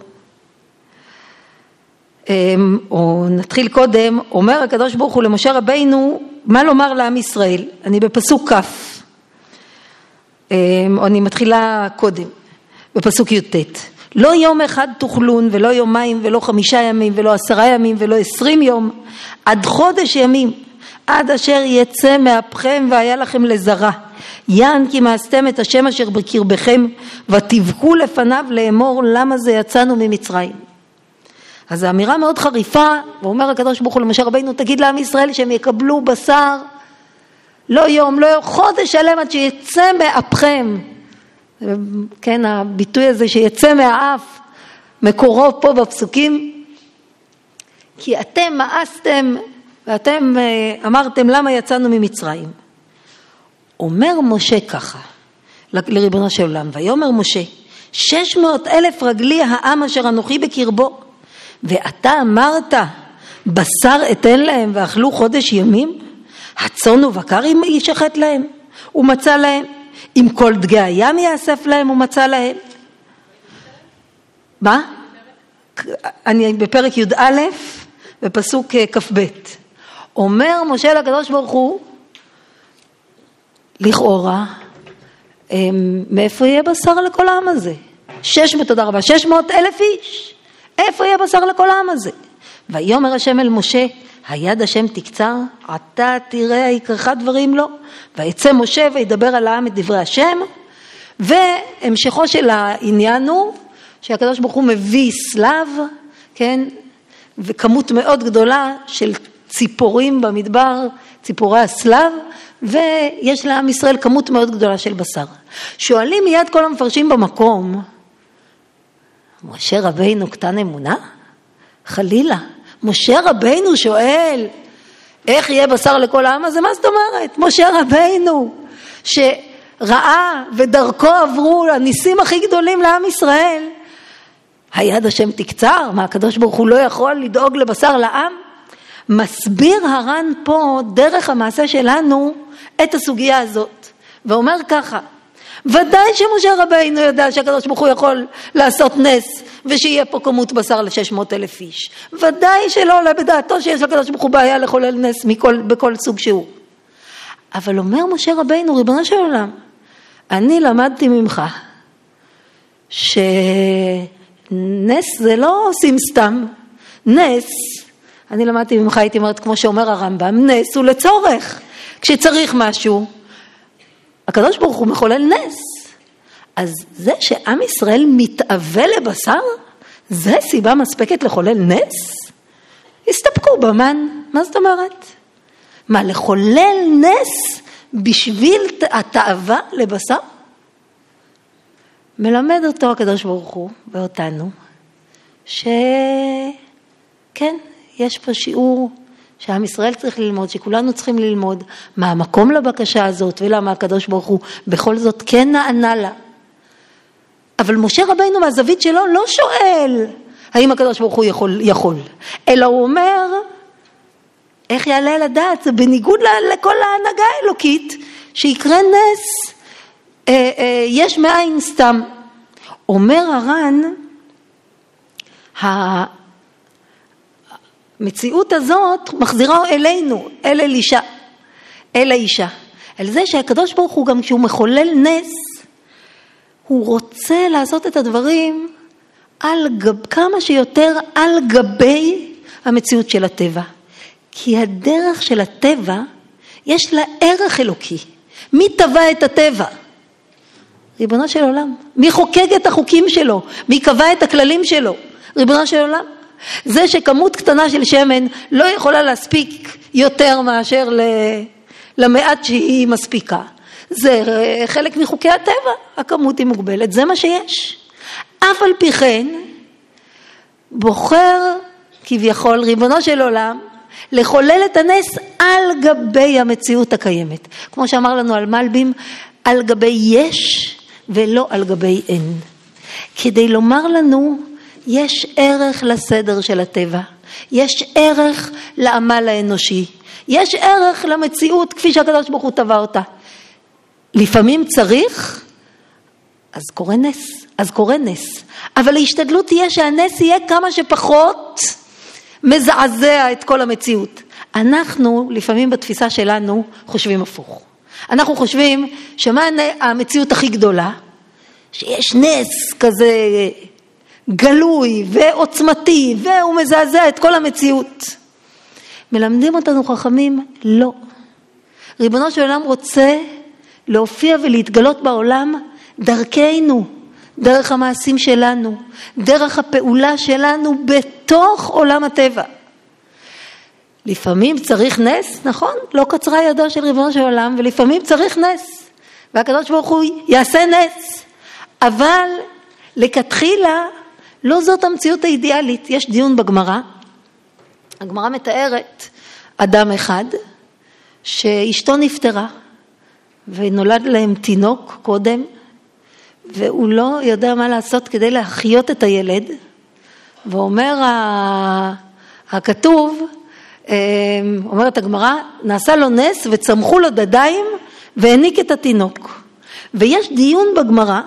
או נתחיל קודם, אומר הקדוש ברוך הוא למשה רבינו, מה לומר לעם ישראל? אני בפסוק כף, או אני מתחילה קודם, בפסוק י"ט. לא יום אחד תאכלון, ולא יומיים, ולא 5 ימים, ולא 10 ימים, ולא 20 יום, עד חודש ימים, עד אשר יצא מאפכם והיה לכם לזרע. יען כי מאסתם את השם אשר בקרבכם, ותבכו לפניו לאמור, למה זה יצאנו ממצרים. אז האמירה מאוד חריפה, ואומר הקדוש ברוך הוא למשה רבינו, תגיד לעם ישראל שהם יקבלו בשר, לא יום, לא יום, חודש שלם עד שיצא מאפכם. כן, הביטוי הזה שיצא מהאף, מקורו פה בפסוקים, כי אתם מאסתם, ואתם אמרתם למה יצאנו ממצרים. אומר משה ככה, לריבונו של עולם, ויאמר משה, 600,000 רגלי העם אשר אנוכי בקרבו, ואתה אמרת, בשר אתן להם ואכלו חודש ימים, הצאן ובקר ישחט להם, ומצא להם, עם כל דגי הים יאסף להם ומצא להם. מה? אני בפרק י"א, בפסוק כ"ב. אומר משה לקדוש ברוך הוא, לכאורה, מאיפה יהיה בשר לכל העם הזה? 600,000 איש. איפה יהיה בשר לכל העם הזה? ויאמר השם אל משה, היד השם תקצר, אתה תראה יקרך דברים לו. ויצא משה וידבר על העם את דברי השם. והמשכו של העניין הוא שהקדוש ברוך הוא מביא סלב, כן, וכמות מאוד גדולה של ציפורים במדבר, ציפורי הסלב, ויש לעם ישראל כמות מאוד גדולה של בשר. שואלים מיד כל המפרשים במקום, משה רבינו קטן אמונה? חלילה. משה רבינו שואל, איך יהיה בשר לכל העם הזה? מה זאת אומרת? משה רבינו, שראה ודרכו עברו הניסים הכי גדולים לעם ישראל, היד השם תקצר, מה הקדוש ברוך הוא לא יכול לדאוג לבשר לעם? מסביר הר"ן פה דרך המעשה שלנו את הסוגיה הזאת, ואומר ככה, ודאי שמשה רבינו יודע שהקדוש ברוך הוא יכול לעשות נס, ושיהיה פה כמות בשר ל600,000 איש. ודאי שלא עולה בדעתו שיש לקדוש ברוך הוא בעיה לחולל נס בכל סוג שהוא. אבל אומר משה רבינו, ריבונו של עולם, אני למדתי ממך, שנס זה לא עושים סתם. נס, אני למדתי ממך, הייתי אומרת, כמו שאומר הרמב"ם, נס הוא לצורך. כשצריך משהו, הקדוש ברוך הוא מחולל נס. אז זה שעם ישראל מתאווה לבשר, זה סיבה מספקת לחולל נס? הסתפקו במן, מה זאת אומרת? מה, לחולל נס בשביל התאווה לבשר? מלמד אותו הקדוש ברוך הוא ואותנו, שכן, יש פה שיעור שעם ישראל צריך ללמוד, שכולנו צריכים ללמוד מה המקום לבקשה הזאת, ולמה הקדוש ברוך הוא בכל זאת כן נענה לה. אבל משה רבינו מהזווית שלו לא שואל האם הקדוש ברוך הוא יכול, אלא הוא אומר, איך יעלה לדעת, זה בניגוד לכל ההנהגה האלוקית, שיקרה נס, יש מאין סתם. אומר הר"ן, המציאות הזאת מחזירה אלינו, אל האישה, על זה שהקדוש ברוך הוא גם כשהוא מחולל נס, הוא רוצה לעשות את הדברים כמה שיותר על גבי המציאות של הטבע. כי הדרך של הטבע יש לה ערך אלוקי. מי טבע את הטבע? ריבונו של עולם. מי חוקק את החוקים שלו? מי קבע את הכללים שלו? ריבונו של עולם. זה שכמות קטנה של שמן לא יכולה להספיק יותר מאשר למעט שהיא מספיקה. זה חלק מחוקי הטבע, הכמות היא מוגבלת, זה מה שיש. אף על פי כן, בוחר כביכול ריבונו של עולם, לחולל את הנס על גבי המציאות הקיימת. כמו שאמר לנו על מלבים, על גבי יש ולא על גבי אין. כדי לומר לנו, יש ערך לסדר של הטבע, יש ערך לעמל האנושי, יש ערך למציאות כפי שהקדוש ברוך הוא טבע אותה. לפעמים צריך, אז קורה נס. אבל ההשתדלות תהיה שהנס יהיה כמה שפחות מזעזע את כל המציאות. אנחנו, לפעמים בתפיסה שלנו, חושבים הפוך. אנחנו חושבים שמה המציאות הכי גדולה? שיש נס כזה גלוי ועוצמתי, והוא מזעזע את כל המציאות. מלמדים אותנו חכמים, לא. ריבונו של עולם רוצה להופיע ולהתגלות בעולם דרכנו, דרך המעשים שלנו, דרך הפעולה שלנו בתוך עולם הטבע. לפעמים צריך נס, נכון? לא קצרה ידו של ריבונו של עולם, ולפעמים צריך נס, והקדוש ברוך הוא יעשה נס. אבל לכתחילה לא זאת המציאות האידיאלית. יש דיון בגמרא, הגמרא מתארת אדם אחד שאשתו נפטרה, ונולד להם תינוק קודם, והוא לא יודע מה לעשות כדי להחיות את הילד, ואומר הכתוב, אומרת הגמרא, נעשה לו נס וצמחו לו דדיים והניק את התינוק. ויש דיון בגמרא,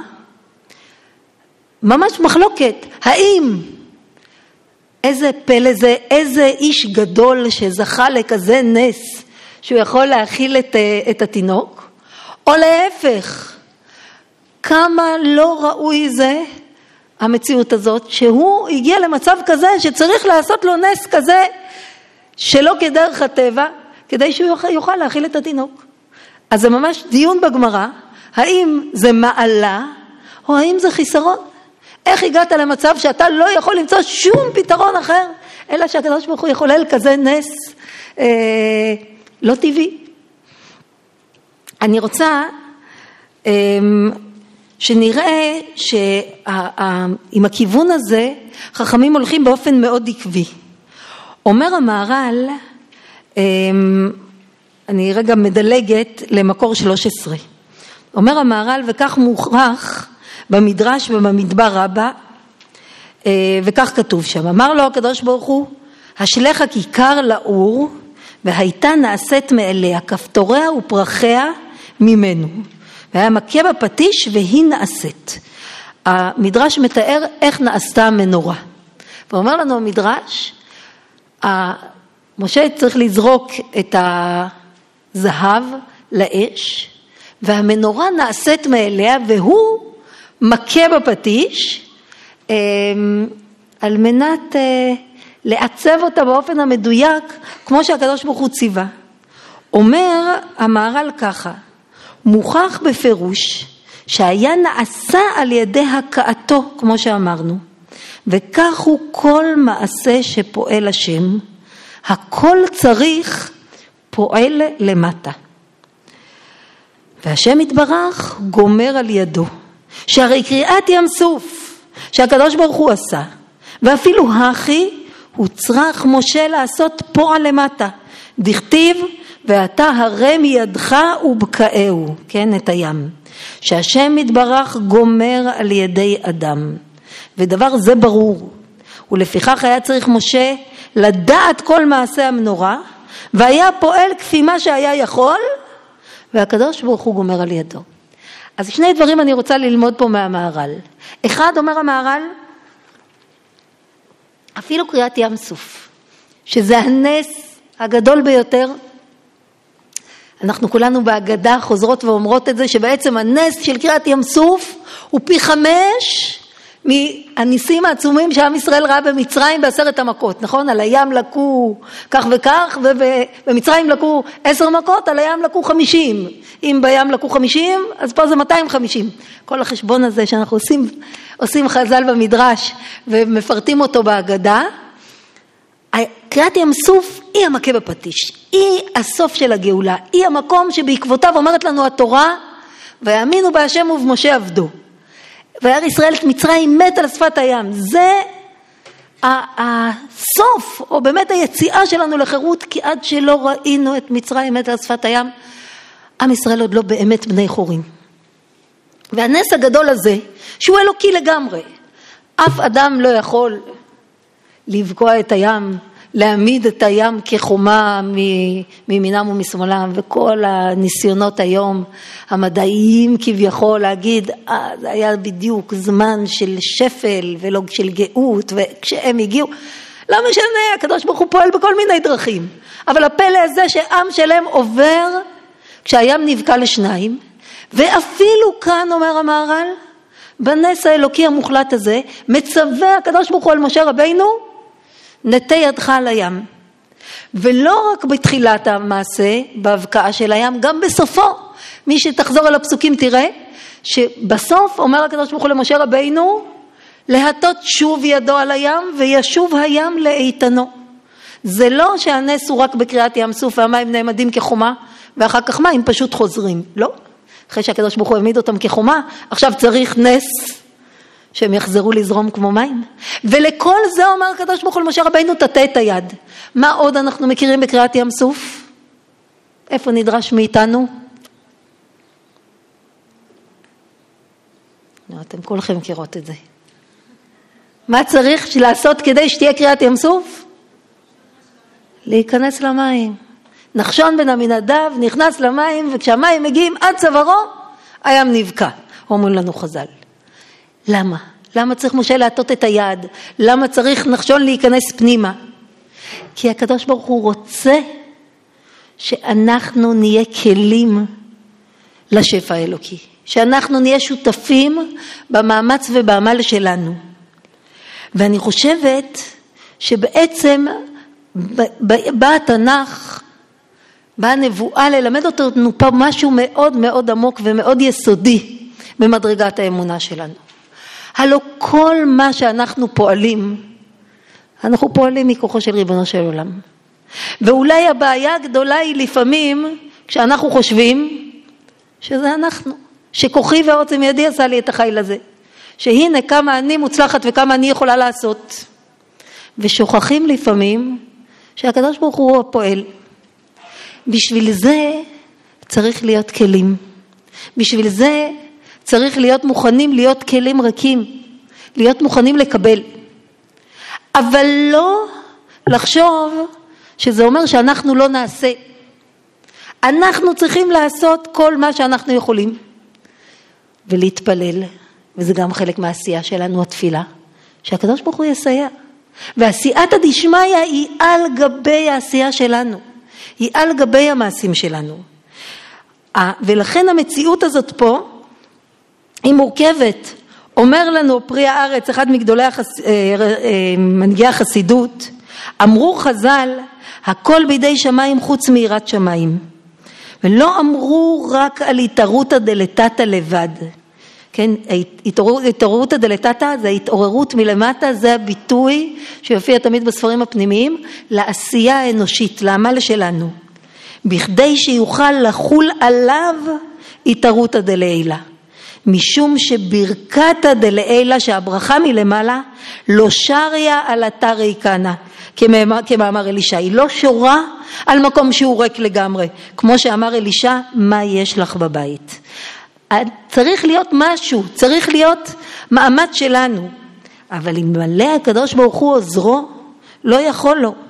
ממש מחלוקת, האם איזה פלא זה, איזה איש גדול שזכה לכזה נס, שהוא יכול להכיל את התינוק, או להפך, כמה לא ראוי זה המציאות הזאת, שהוא הגיע למצב כזה שצריך לעשות לו נס כזה, שלא כדרך הטבע, כדי שהוא יוכל להכיל את התינוק. אז זה ממש דיון בגמרא, האם זה מעלה, או האם זה חיסרון? איך הגעת למצב שאתה לא יכול למצוא שום פתרון אחר, אלא שהקדוש ברוך הוא יחולל כזה נס לא טבעי. אני רוצה שנראה שעם הכיוון הזה חכמים הולכים באופן מאוד עקבי. אומר המהר"ל, אני רגע מדלגת למקור 13. אומר המהר"ל, וכך מוכרח במדרש ובמדבר רבה, וכך כתוב שם. אמר לו הקדוש ברוך הוא, השלך הכיכר לאור, והייתה נעשית מאליה, כפתוריה ופרחיה ממנו. והיה מכה בפטיש והיא נעשית. המדרש מתאר איך נעשתה המנורה. ואומר לנו המדרש, משה צריך לזרוק את הזהב לאש, והמנורה נעשית מאליה, והוא מכה בפטיש, על מנת לעצב אותה באופן המדויק, כמו שהקדוש ברוך הוא ציווה. אומר המהר"ל ככה, מוכח בפירוש שהיה נעשה על ידי הכאתו, כמו שאמרנו, וכך הוא כל מעשה שפועל השם, הכל צריך פועל למטה. והשם יתברך גומר על ידו, שהרי קריאת ים סוף שהקדוש ברוך הוא עשה, ואפילו הכי הוא צריך משה לעשות פועל למטה, דכתיב ואתה הרי מידך ובקעהו, כן, את הים, שהשם יתברך גומר על ידי אדם, ודבר זה ברור, ולפיכך היה צריך משה לדעת כל מעשה המנורה, והיה פועל כפי מה שהיה יכול, והקדוש ברוך הוא גומר על ידו. אז שני דברים אני רוצה ללמוד פה מהמהר"ל. אחד, אומר המהר"ל, אפילו קריאת ים סוף, שזה הנס הגדול ביותר, אנחנו כולנו בהגדה חוזרות ואומרות את זה, שבעצם הנס של קריאת ים סוף הוא פי 5 מהניסים העצומים שעם ישראל ראה במצרים ב10 המכות, נכון? על הים לקו כך וכך, ובמצרים לקו 10 מכות, על הים לקו 50. אם בים לקו 50, אז פה זה 250. כל החשבון הזה שאנחנו עושים חז"ל במדרש ומפרטים אותו בהגדה, קריאת ים סוף היא המכה בפטיש, היא הסוף של הגאולה, היא המקום שבעקבותיו אומרת לנו התורה, ויאמינו בהשם ובמשה עבדו. וירא ישראל את מצרים מת על שפת הים. זה הסוף, או באמת היציאה שלנו לחירות, כי עד שלא ראינו את מצרים מת על שפת הים, עם ישראל עוד לא באמת בני חורים. והנס הגדול הזה, שהוא אלוקי לגמרי, אף אדם לא יכול לבקוע את הים, להעמיד את הים כחומה מימינם ומשמאלם, וכל הניסיונות היום המדעיים כביכול להגיד, זה היה בדיוק זמן של שפל ולא של גאות, וכשהם הגיעו, לא משנה, הקדוש ברוך הוא פועל בכל מיני דרכים, אבל הפלא הזה שעם שלם עובר כשהים נבקע לשניים, ואפילו כאן אומר המהר"ל, בנס האלוקי המוחלט הזה, מצווה הקדוש ברוך הוא על משה רבינו, נטה ידך על הים. ולא רק בתחילת המעשה, בהבקעה של הים, גם בסופו. מי שתחזור על הפסוקים תראה, שבסוף אומר הקדוש ברוך הוא למשה רבינו, להטות שוב ידו על הים, וישוב הים לאיתנו. זה לא שהנס הוא רק בקריאת ים סוף, והמים נעמדים כחומה, ואחר כך מים פשוט חוזרים. לא. אחרי שהקדוש ברוך הוא העמיד אותם כחומה, עכשיו צריך נס, שהם יחזרו לזרום כמו מים. ולכל זה אומר הקדוש ברוך הוא למשה רבינו, תטה את היד. מה עוד אנחנו מכירים בקריאת ים סוף? איפה נדרש מאיתנו? לא, אתם כולכם מכירות את זה. מה צריך לעשות כדי שתהיה קריאת ים סוף? להיכנס למים. נחשון בן עמינדב נכנס למים, וכשהמים מגיעים עד צווארו, הים נבקע. אומרים לנו חז"ל. למה? למה צריך משה להטות את היד? למה צריך נחשון להיכנס פנימה? כי הקדוש ברוך הוא רוצה שאנחנו נהיה כלים לשפע האלוקי. שאנחנו נהיה שותפים במאמץ ובעמל שלנו. ואני חושבת שבעצם בא התנ"ך, באה הנבואה ללמד אותנו פה משהו מאוד מאוד עמוק ומאוד יסודי במדרגת האמונה שלנו. הלא כל מה שאנחנו פועלים, אנחנו פועלים מכוחו של ריבונו של עולם. ואולי הבעיה הגדולה היא לפעמים כשאנחנו חושבים שזה אנחנו, שכוחי ועוצם ידי עשה לי את החיל הזה, שהנה כמה אני מוצלחת וכמה אני יכולה לעשות, ושוכחים לפעמים שהקדוש ברוך הוא הפועל. בשביל זה צריך להיות כלים, בשביל זה צריך להיות מוכנים להיות כלים רכים, להיות מוכנים לקבל, אבל לא לחשוב שזה אומר שאנחנו לא נעשה. אנחנו צריכים לעשות כל מה שאנחנו יכולים ולהתפלל, וזה גם חלק מהעשייה שלנו, התפילה, שהקדוש ברוך הוא יסייע. והעשייתא דשמיא היא על גבי העשייה שלנו, היא על גבי המעשים שלנו. ולכן המציאות הזאת פה היא מורכבת. אומר לנו פרי הארץ, אחד מגדולי מנהיגי החסידות, אמרו חז"ל, הכל בידי שמיים חוץ מיראת שמיים. ולא אמרו רק על התערותא דלתתא לבד. כן, התעוררותא דלתתא זה ההתעוררות מלמטה, זה הביטוי שיופיע תמיד בספרים הפנימיים לעשייה האנושית, לעמל שלנו. בכדי שיוכל לחול עליו התערותא דלעילא. משום שברכתא דלעילא, שהברכה מלמעלה, לא שריה על אתר ריקנה, כמאמר אלישע, היא לא שורה על מקום שהוא ריק לגמרי, כמו שאמר אלישע, מה יש לך בבית? צריך להיות משהו, צריך להיות מאמץ שלנו, אבל אם מלא הקדוש ברוך הוא עוזרו, לא יכול לו.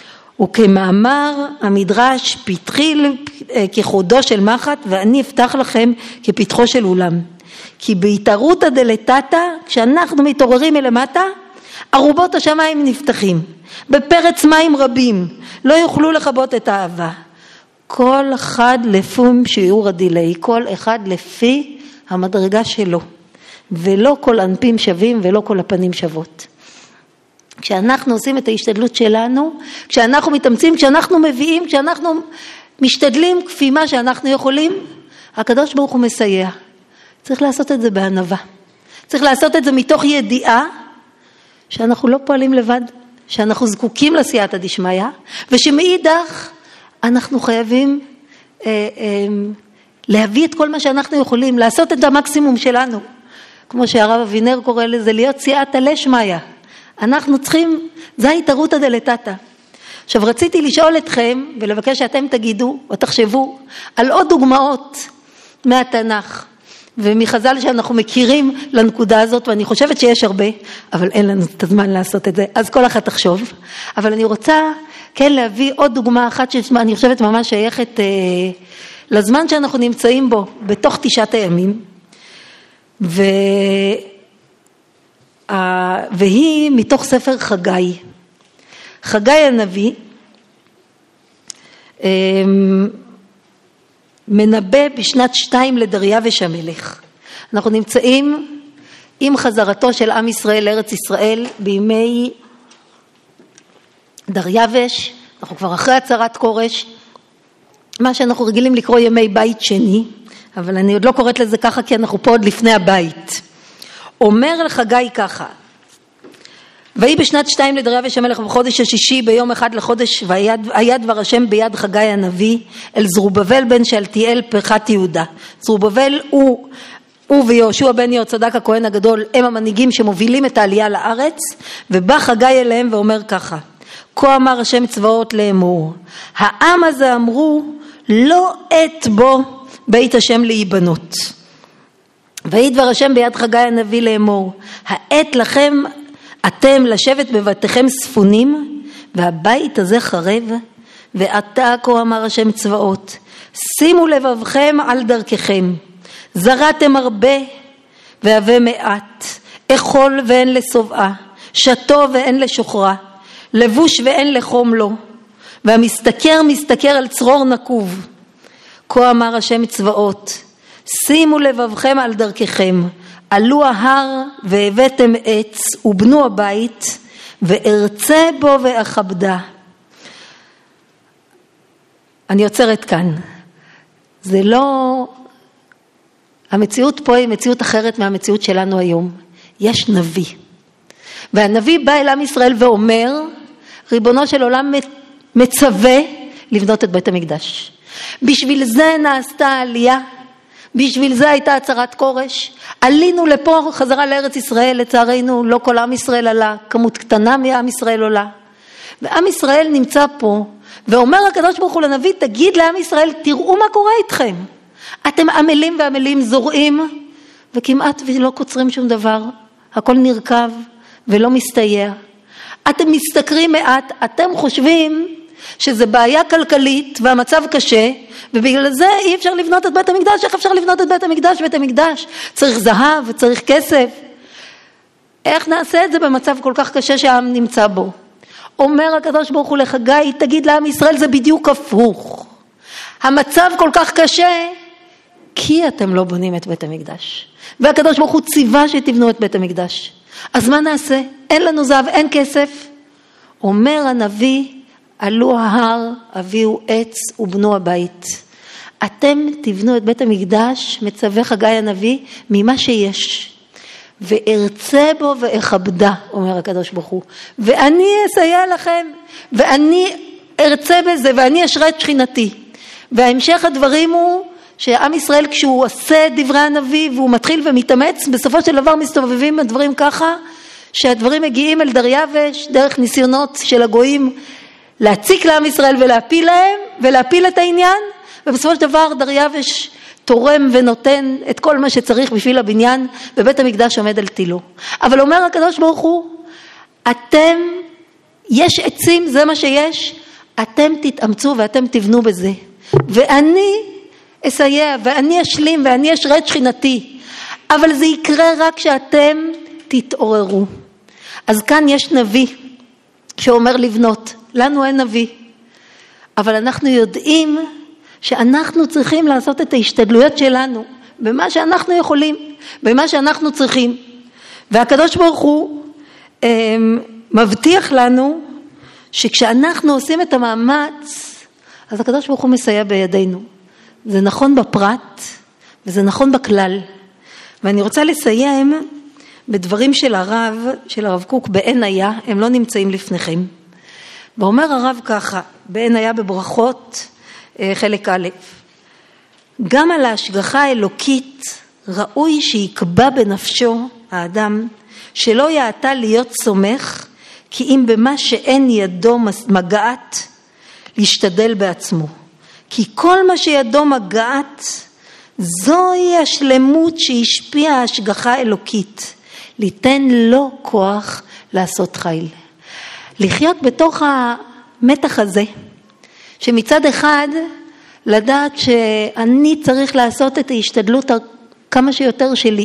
וכמאמר המדרש, פתחי כחודו של מחט ואני אפתח לכם כפתחו של אולם. כי בהתערותא דלתתא, כשאנחנו מתעוררים מלמטה, ארובות השמיים נפתחים, בפרץ מים רבים, לא יוכלו לכבות את האהבה. כל אחד לפי שיעור הדילי, כל אחד לפי המדרגה שלו, ולא כל אנפים שווים ולא כל הפנים שוות. כשאנחנו עושים את ההשתדלות שלנו, כשאנחנו מתאמצים, כשאנחנו מביאים, כשאנחנו משתדלים כפי מה שאנחנו יכולים, הקדוש ברוך הוא מסייע. צריך לעשות את זה בענווה. צריך לעשות את זה מתוך ידיעה שאנחנו לא פועלים לבד, שאנחנו זקוקים לסייעתא דשמיא, ושמאידך אנחנו חייבים להביא את כל מה שאנחנו יכולים, לעשות את המקסימום שלנו. כמו שהרב אבינר קורא לזה, להיות סייעתא לשמיא. אנחנו צריכים, זה ההתערותא דלתתא. עכשיו רציתי לשאול אתכם ולבקש שאתם תגידו או תחשבו על עוד דוגמאות מהתנ"ך ומחז"ל שאנחנו מכירים לנקודה הזאת, ואני חושבת שיש הרבה, אבל אין לנו את הזמן לעשות את זה, אז כל אחד תחשוב. אבל אני רוצה כן להביא עוד דוגמה אחת שאני חושבת ממש שייכת לזמן שאנחנו נמצאים בו בתוך 9 הימים, והיא מתוך ספר חגי. חגי הנביא מנבא בשנת 2 לדריווש המלך. אנחנו נמצאים עם חזרתו של עם ישראל לארץ ישראל בימי דריווש, אנחנו כבר אחרי הצהרת כורש, מה שאנחנו רגילים לקרוא ימי בית שני, אבל אני עוד לא קוראת לזה ככה כי אנחנו פה עוד לפני הבית. אומר לחגי ככה, ויהי בשנת 2 לדריווש המלך בחודש השישי ביום 1 לחודש, והיה דבר השם ביד חגי הנביא אל זרובבל בן שאלתיאל פחת יהודה. זרובבל הוא ויהושע בן יהוצדק הכהן הגדול הם המנהיגים שמובילים את העלייה לארץ, ובא חגי אליהם ואומר ככה, כה אמר השם צבאות לאמור, העם הזה אמרו לא עת בו בית השם להיבנות. ויהי דבר השם ביד חגי הנביא לאמור, העת לכם אתם לשבת בבתיכם ספונים, והבית הזה חרב, ועתה כה אמר השם צבאות, שימו לבבכם על דרככם, זרעתם הרבה והווה מעט, אכול ואין לשובעה, שתו ואין לשוחרה, לבוש ואין לחום לו, והמסתכר מסתכר על צרור נקוב. כה אמר השם צבאות, שימו לבבכם על דרככם, עלו ההר והבאתם עץ ובנו הבית וארצה בו ואכבדה. אני עוצרת כאן. זה לא, המציאות פה היא מציאות אחרת מהמציאות שלנו היום. יש נביא. והנביא בא אל עם ישראל ואומר, ריבונו של עולם מצווה לבנות את בית המקדש. בשביל זה נעשתה העלייה, בשביל זה הייתה הצהרת כורש. עלינו לפה חזרה לארץ ישראל, לצערנו לא כל עם ישראל עלה, כמות קטנה מעם ישראל עולה. ועם ישראל נמצא פה, ואומר הקדוש ברוך הוא לנביא, תגיד לעם ישראל, תראו מה קורה איתכם. אתם עמלים ועמלים, זורעים, וכמעט ולא קוצרים שום דבר. הכל נרכב ולא מסתייע. אתם מסתכרים מעט, אתם חושבים שזה בעיה כלכלית והמצב קשה, ובגלל זה אי אפשר לבנות את בית המקדש. איך אפשר לבנות את בית המקדש? בית המקדש צריך זהב, צריך כסף. איך נעשה את זה במצב כל כך קשה שהעם נמצא בו? אומר הקדוש ברוך הוא לחגי, תגיד לעם ישראל, זה בדיוק הפוך. המצב כל כך קשה, כי אתם לא בונים את בית המקדש. והקדוש ברוך הוא ציווה שתבנו את בית המקדש. אז מה נעשה? אין לנו זהב, אין כסף. אומר הנביא, עלו ההר, הביאו עץ ובנו הבית. אתם תבנו את בית המקדש, מצווה חגי הנביא, ממה שיש. וארצה בו ואכבדה, אומר הקדוש ברוך הוא. ואני אסייע לכם, ואני ארצה בזה, ואני אשרה את שכינתי. וההמשך הדברים הוא, שעם ישראל כשהוא עושה דברי הנביא, והוא מתחיל ומתאמץ, בסופו של דבר מסתובבים הדברים ככה, שהדברים מגיעים אל דריווש, דרך ניסיונות של הגויים, להציק לעם ישראל ולהפיל להם, ולהפיל את העניין, ובסופו של דבר דריווש תורם ונותן את כל מה שצריך בשביל הבניין, ובית המקדש עומד על תילו. אבל אומר הקדוש ברוך הוא, אתם, יש עצים, זה מה שיש, אתם תתאמצו ואתם תבנו בזה. ואני אסייע, ואני אשלים, ואני אשרה את שכינתי. אבל זה יקרה רק שאתם תתעוררו. אז כאן יש נביא שאומר לבנות. לנו אין נביא. אבל אנחנו יודעים שאנחנו צריכים לעשות את ההשתדלויות שלנו, במה שאנחנו יכולים, במה שאנחנו צריכים. והקדוש ברוך הוא מבטיח לנו, שכשאנחנו עושים את המאמץ, אז הקדוש ברוך הוא מסייע בידינו. זה נכון בפרט, וזה נכון בכלל. ואני רוצה לסיים בדברים של הרב קוק בעין היה, הם לא נמצאים לפניכם. ואומר הרב ככה, בעין היה בברכות, חלק א', גם על ההשגחה האלוקית ראוי שיקבע בנפשו האדם שלא יעתה להיות סומך, כי אם במה שאין ידו מגעת להשתדל בעצמו. כי כל מה שידו מגעת זוהי השלמות שהשפיעה ההשגחה האלוקית, ליתן לו כוח לעשות חיל. לחיות בתוך המתח הזה, שמצד אחד לדעת שאני צריך לעשות את ההשתדלות כמה שיותר שלי,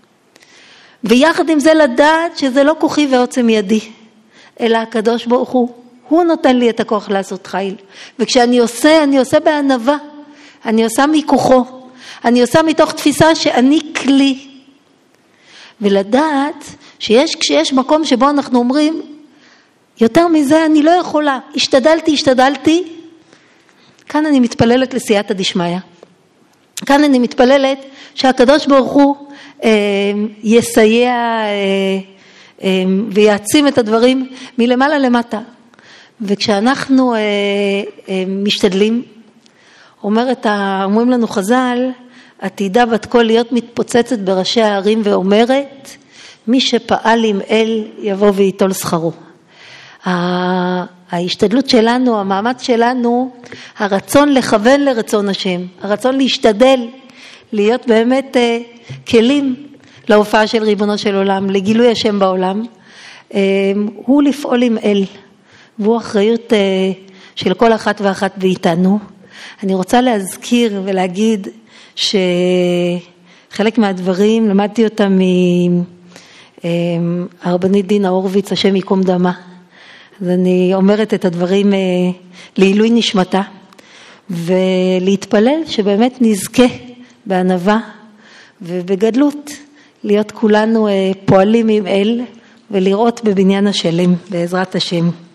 ויחד עם זה לדעת שזה לא כוחי ועוצם ידי, אלא הקדוש ברוך הוא נותן לי את הכוח לעשות חיל. וכשאני עושה, אני עושה בענווה, אני עושה מכוחו, אני עושה מתוך תפיסה שאני כלי. ולדעת כשיש מקום שבו אנחנו אומרים, יותר מזה אני לא יכולה, השתדלתי, כאן אני מתפללת לסייעתא דשמיא. כאן אני מתפללת שהקדוש ברוך הוא יסייע ויעצים את הדברים מלמעלה למטה. וכשאנחנו משתדלים, אומרים לנו חז"ל, עתידה בת קול להיות מתפוצצת בראשי הערים ואומרת, מי שפעל עם אל יבוא ויטול שכרו. ההשתדלות שלנו, המאמץ שלנו, הרצון לכוון לרצון השם, הרצון להשתדל, להיות באמת כלים להופעה של ריבונו של עולם, לגילוי השם בעולם, הוא לפעול עם אל, והוא אחריות של כל אחת ואחת ואיתנו. אני רוצה להזכיר ולהגיד שחלק מהדברים למדתי אותם מהרבנית דינה הורוביץ, השם ייקום דמה. אז אני אומרת את הדברים לעילוי נשמתה, ולהתפלל שבאמת נזכה בענווה ובגדלות, להיות כולנו פועלים עם אל, ולראות בבניין השלם בעזרת השם.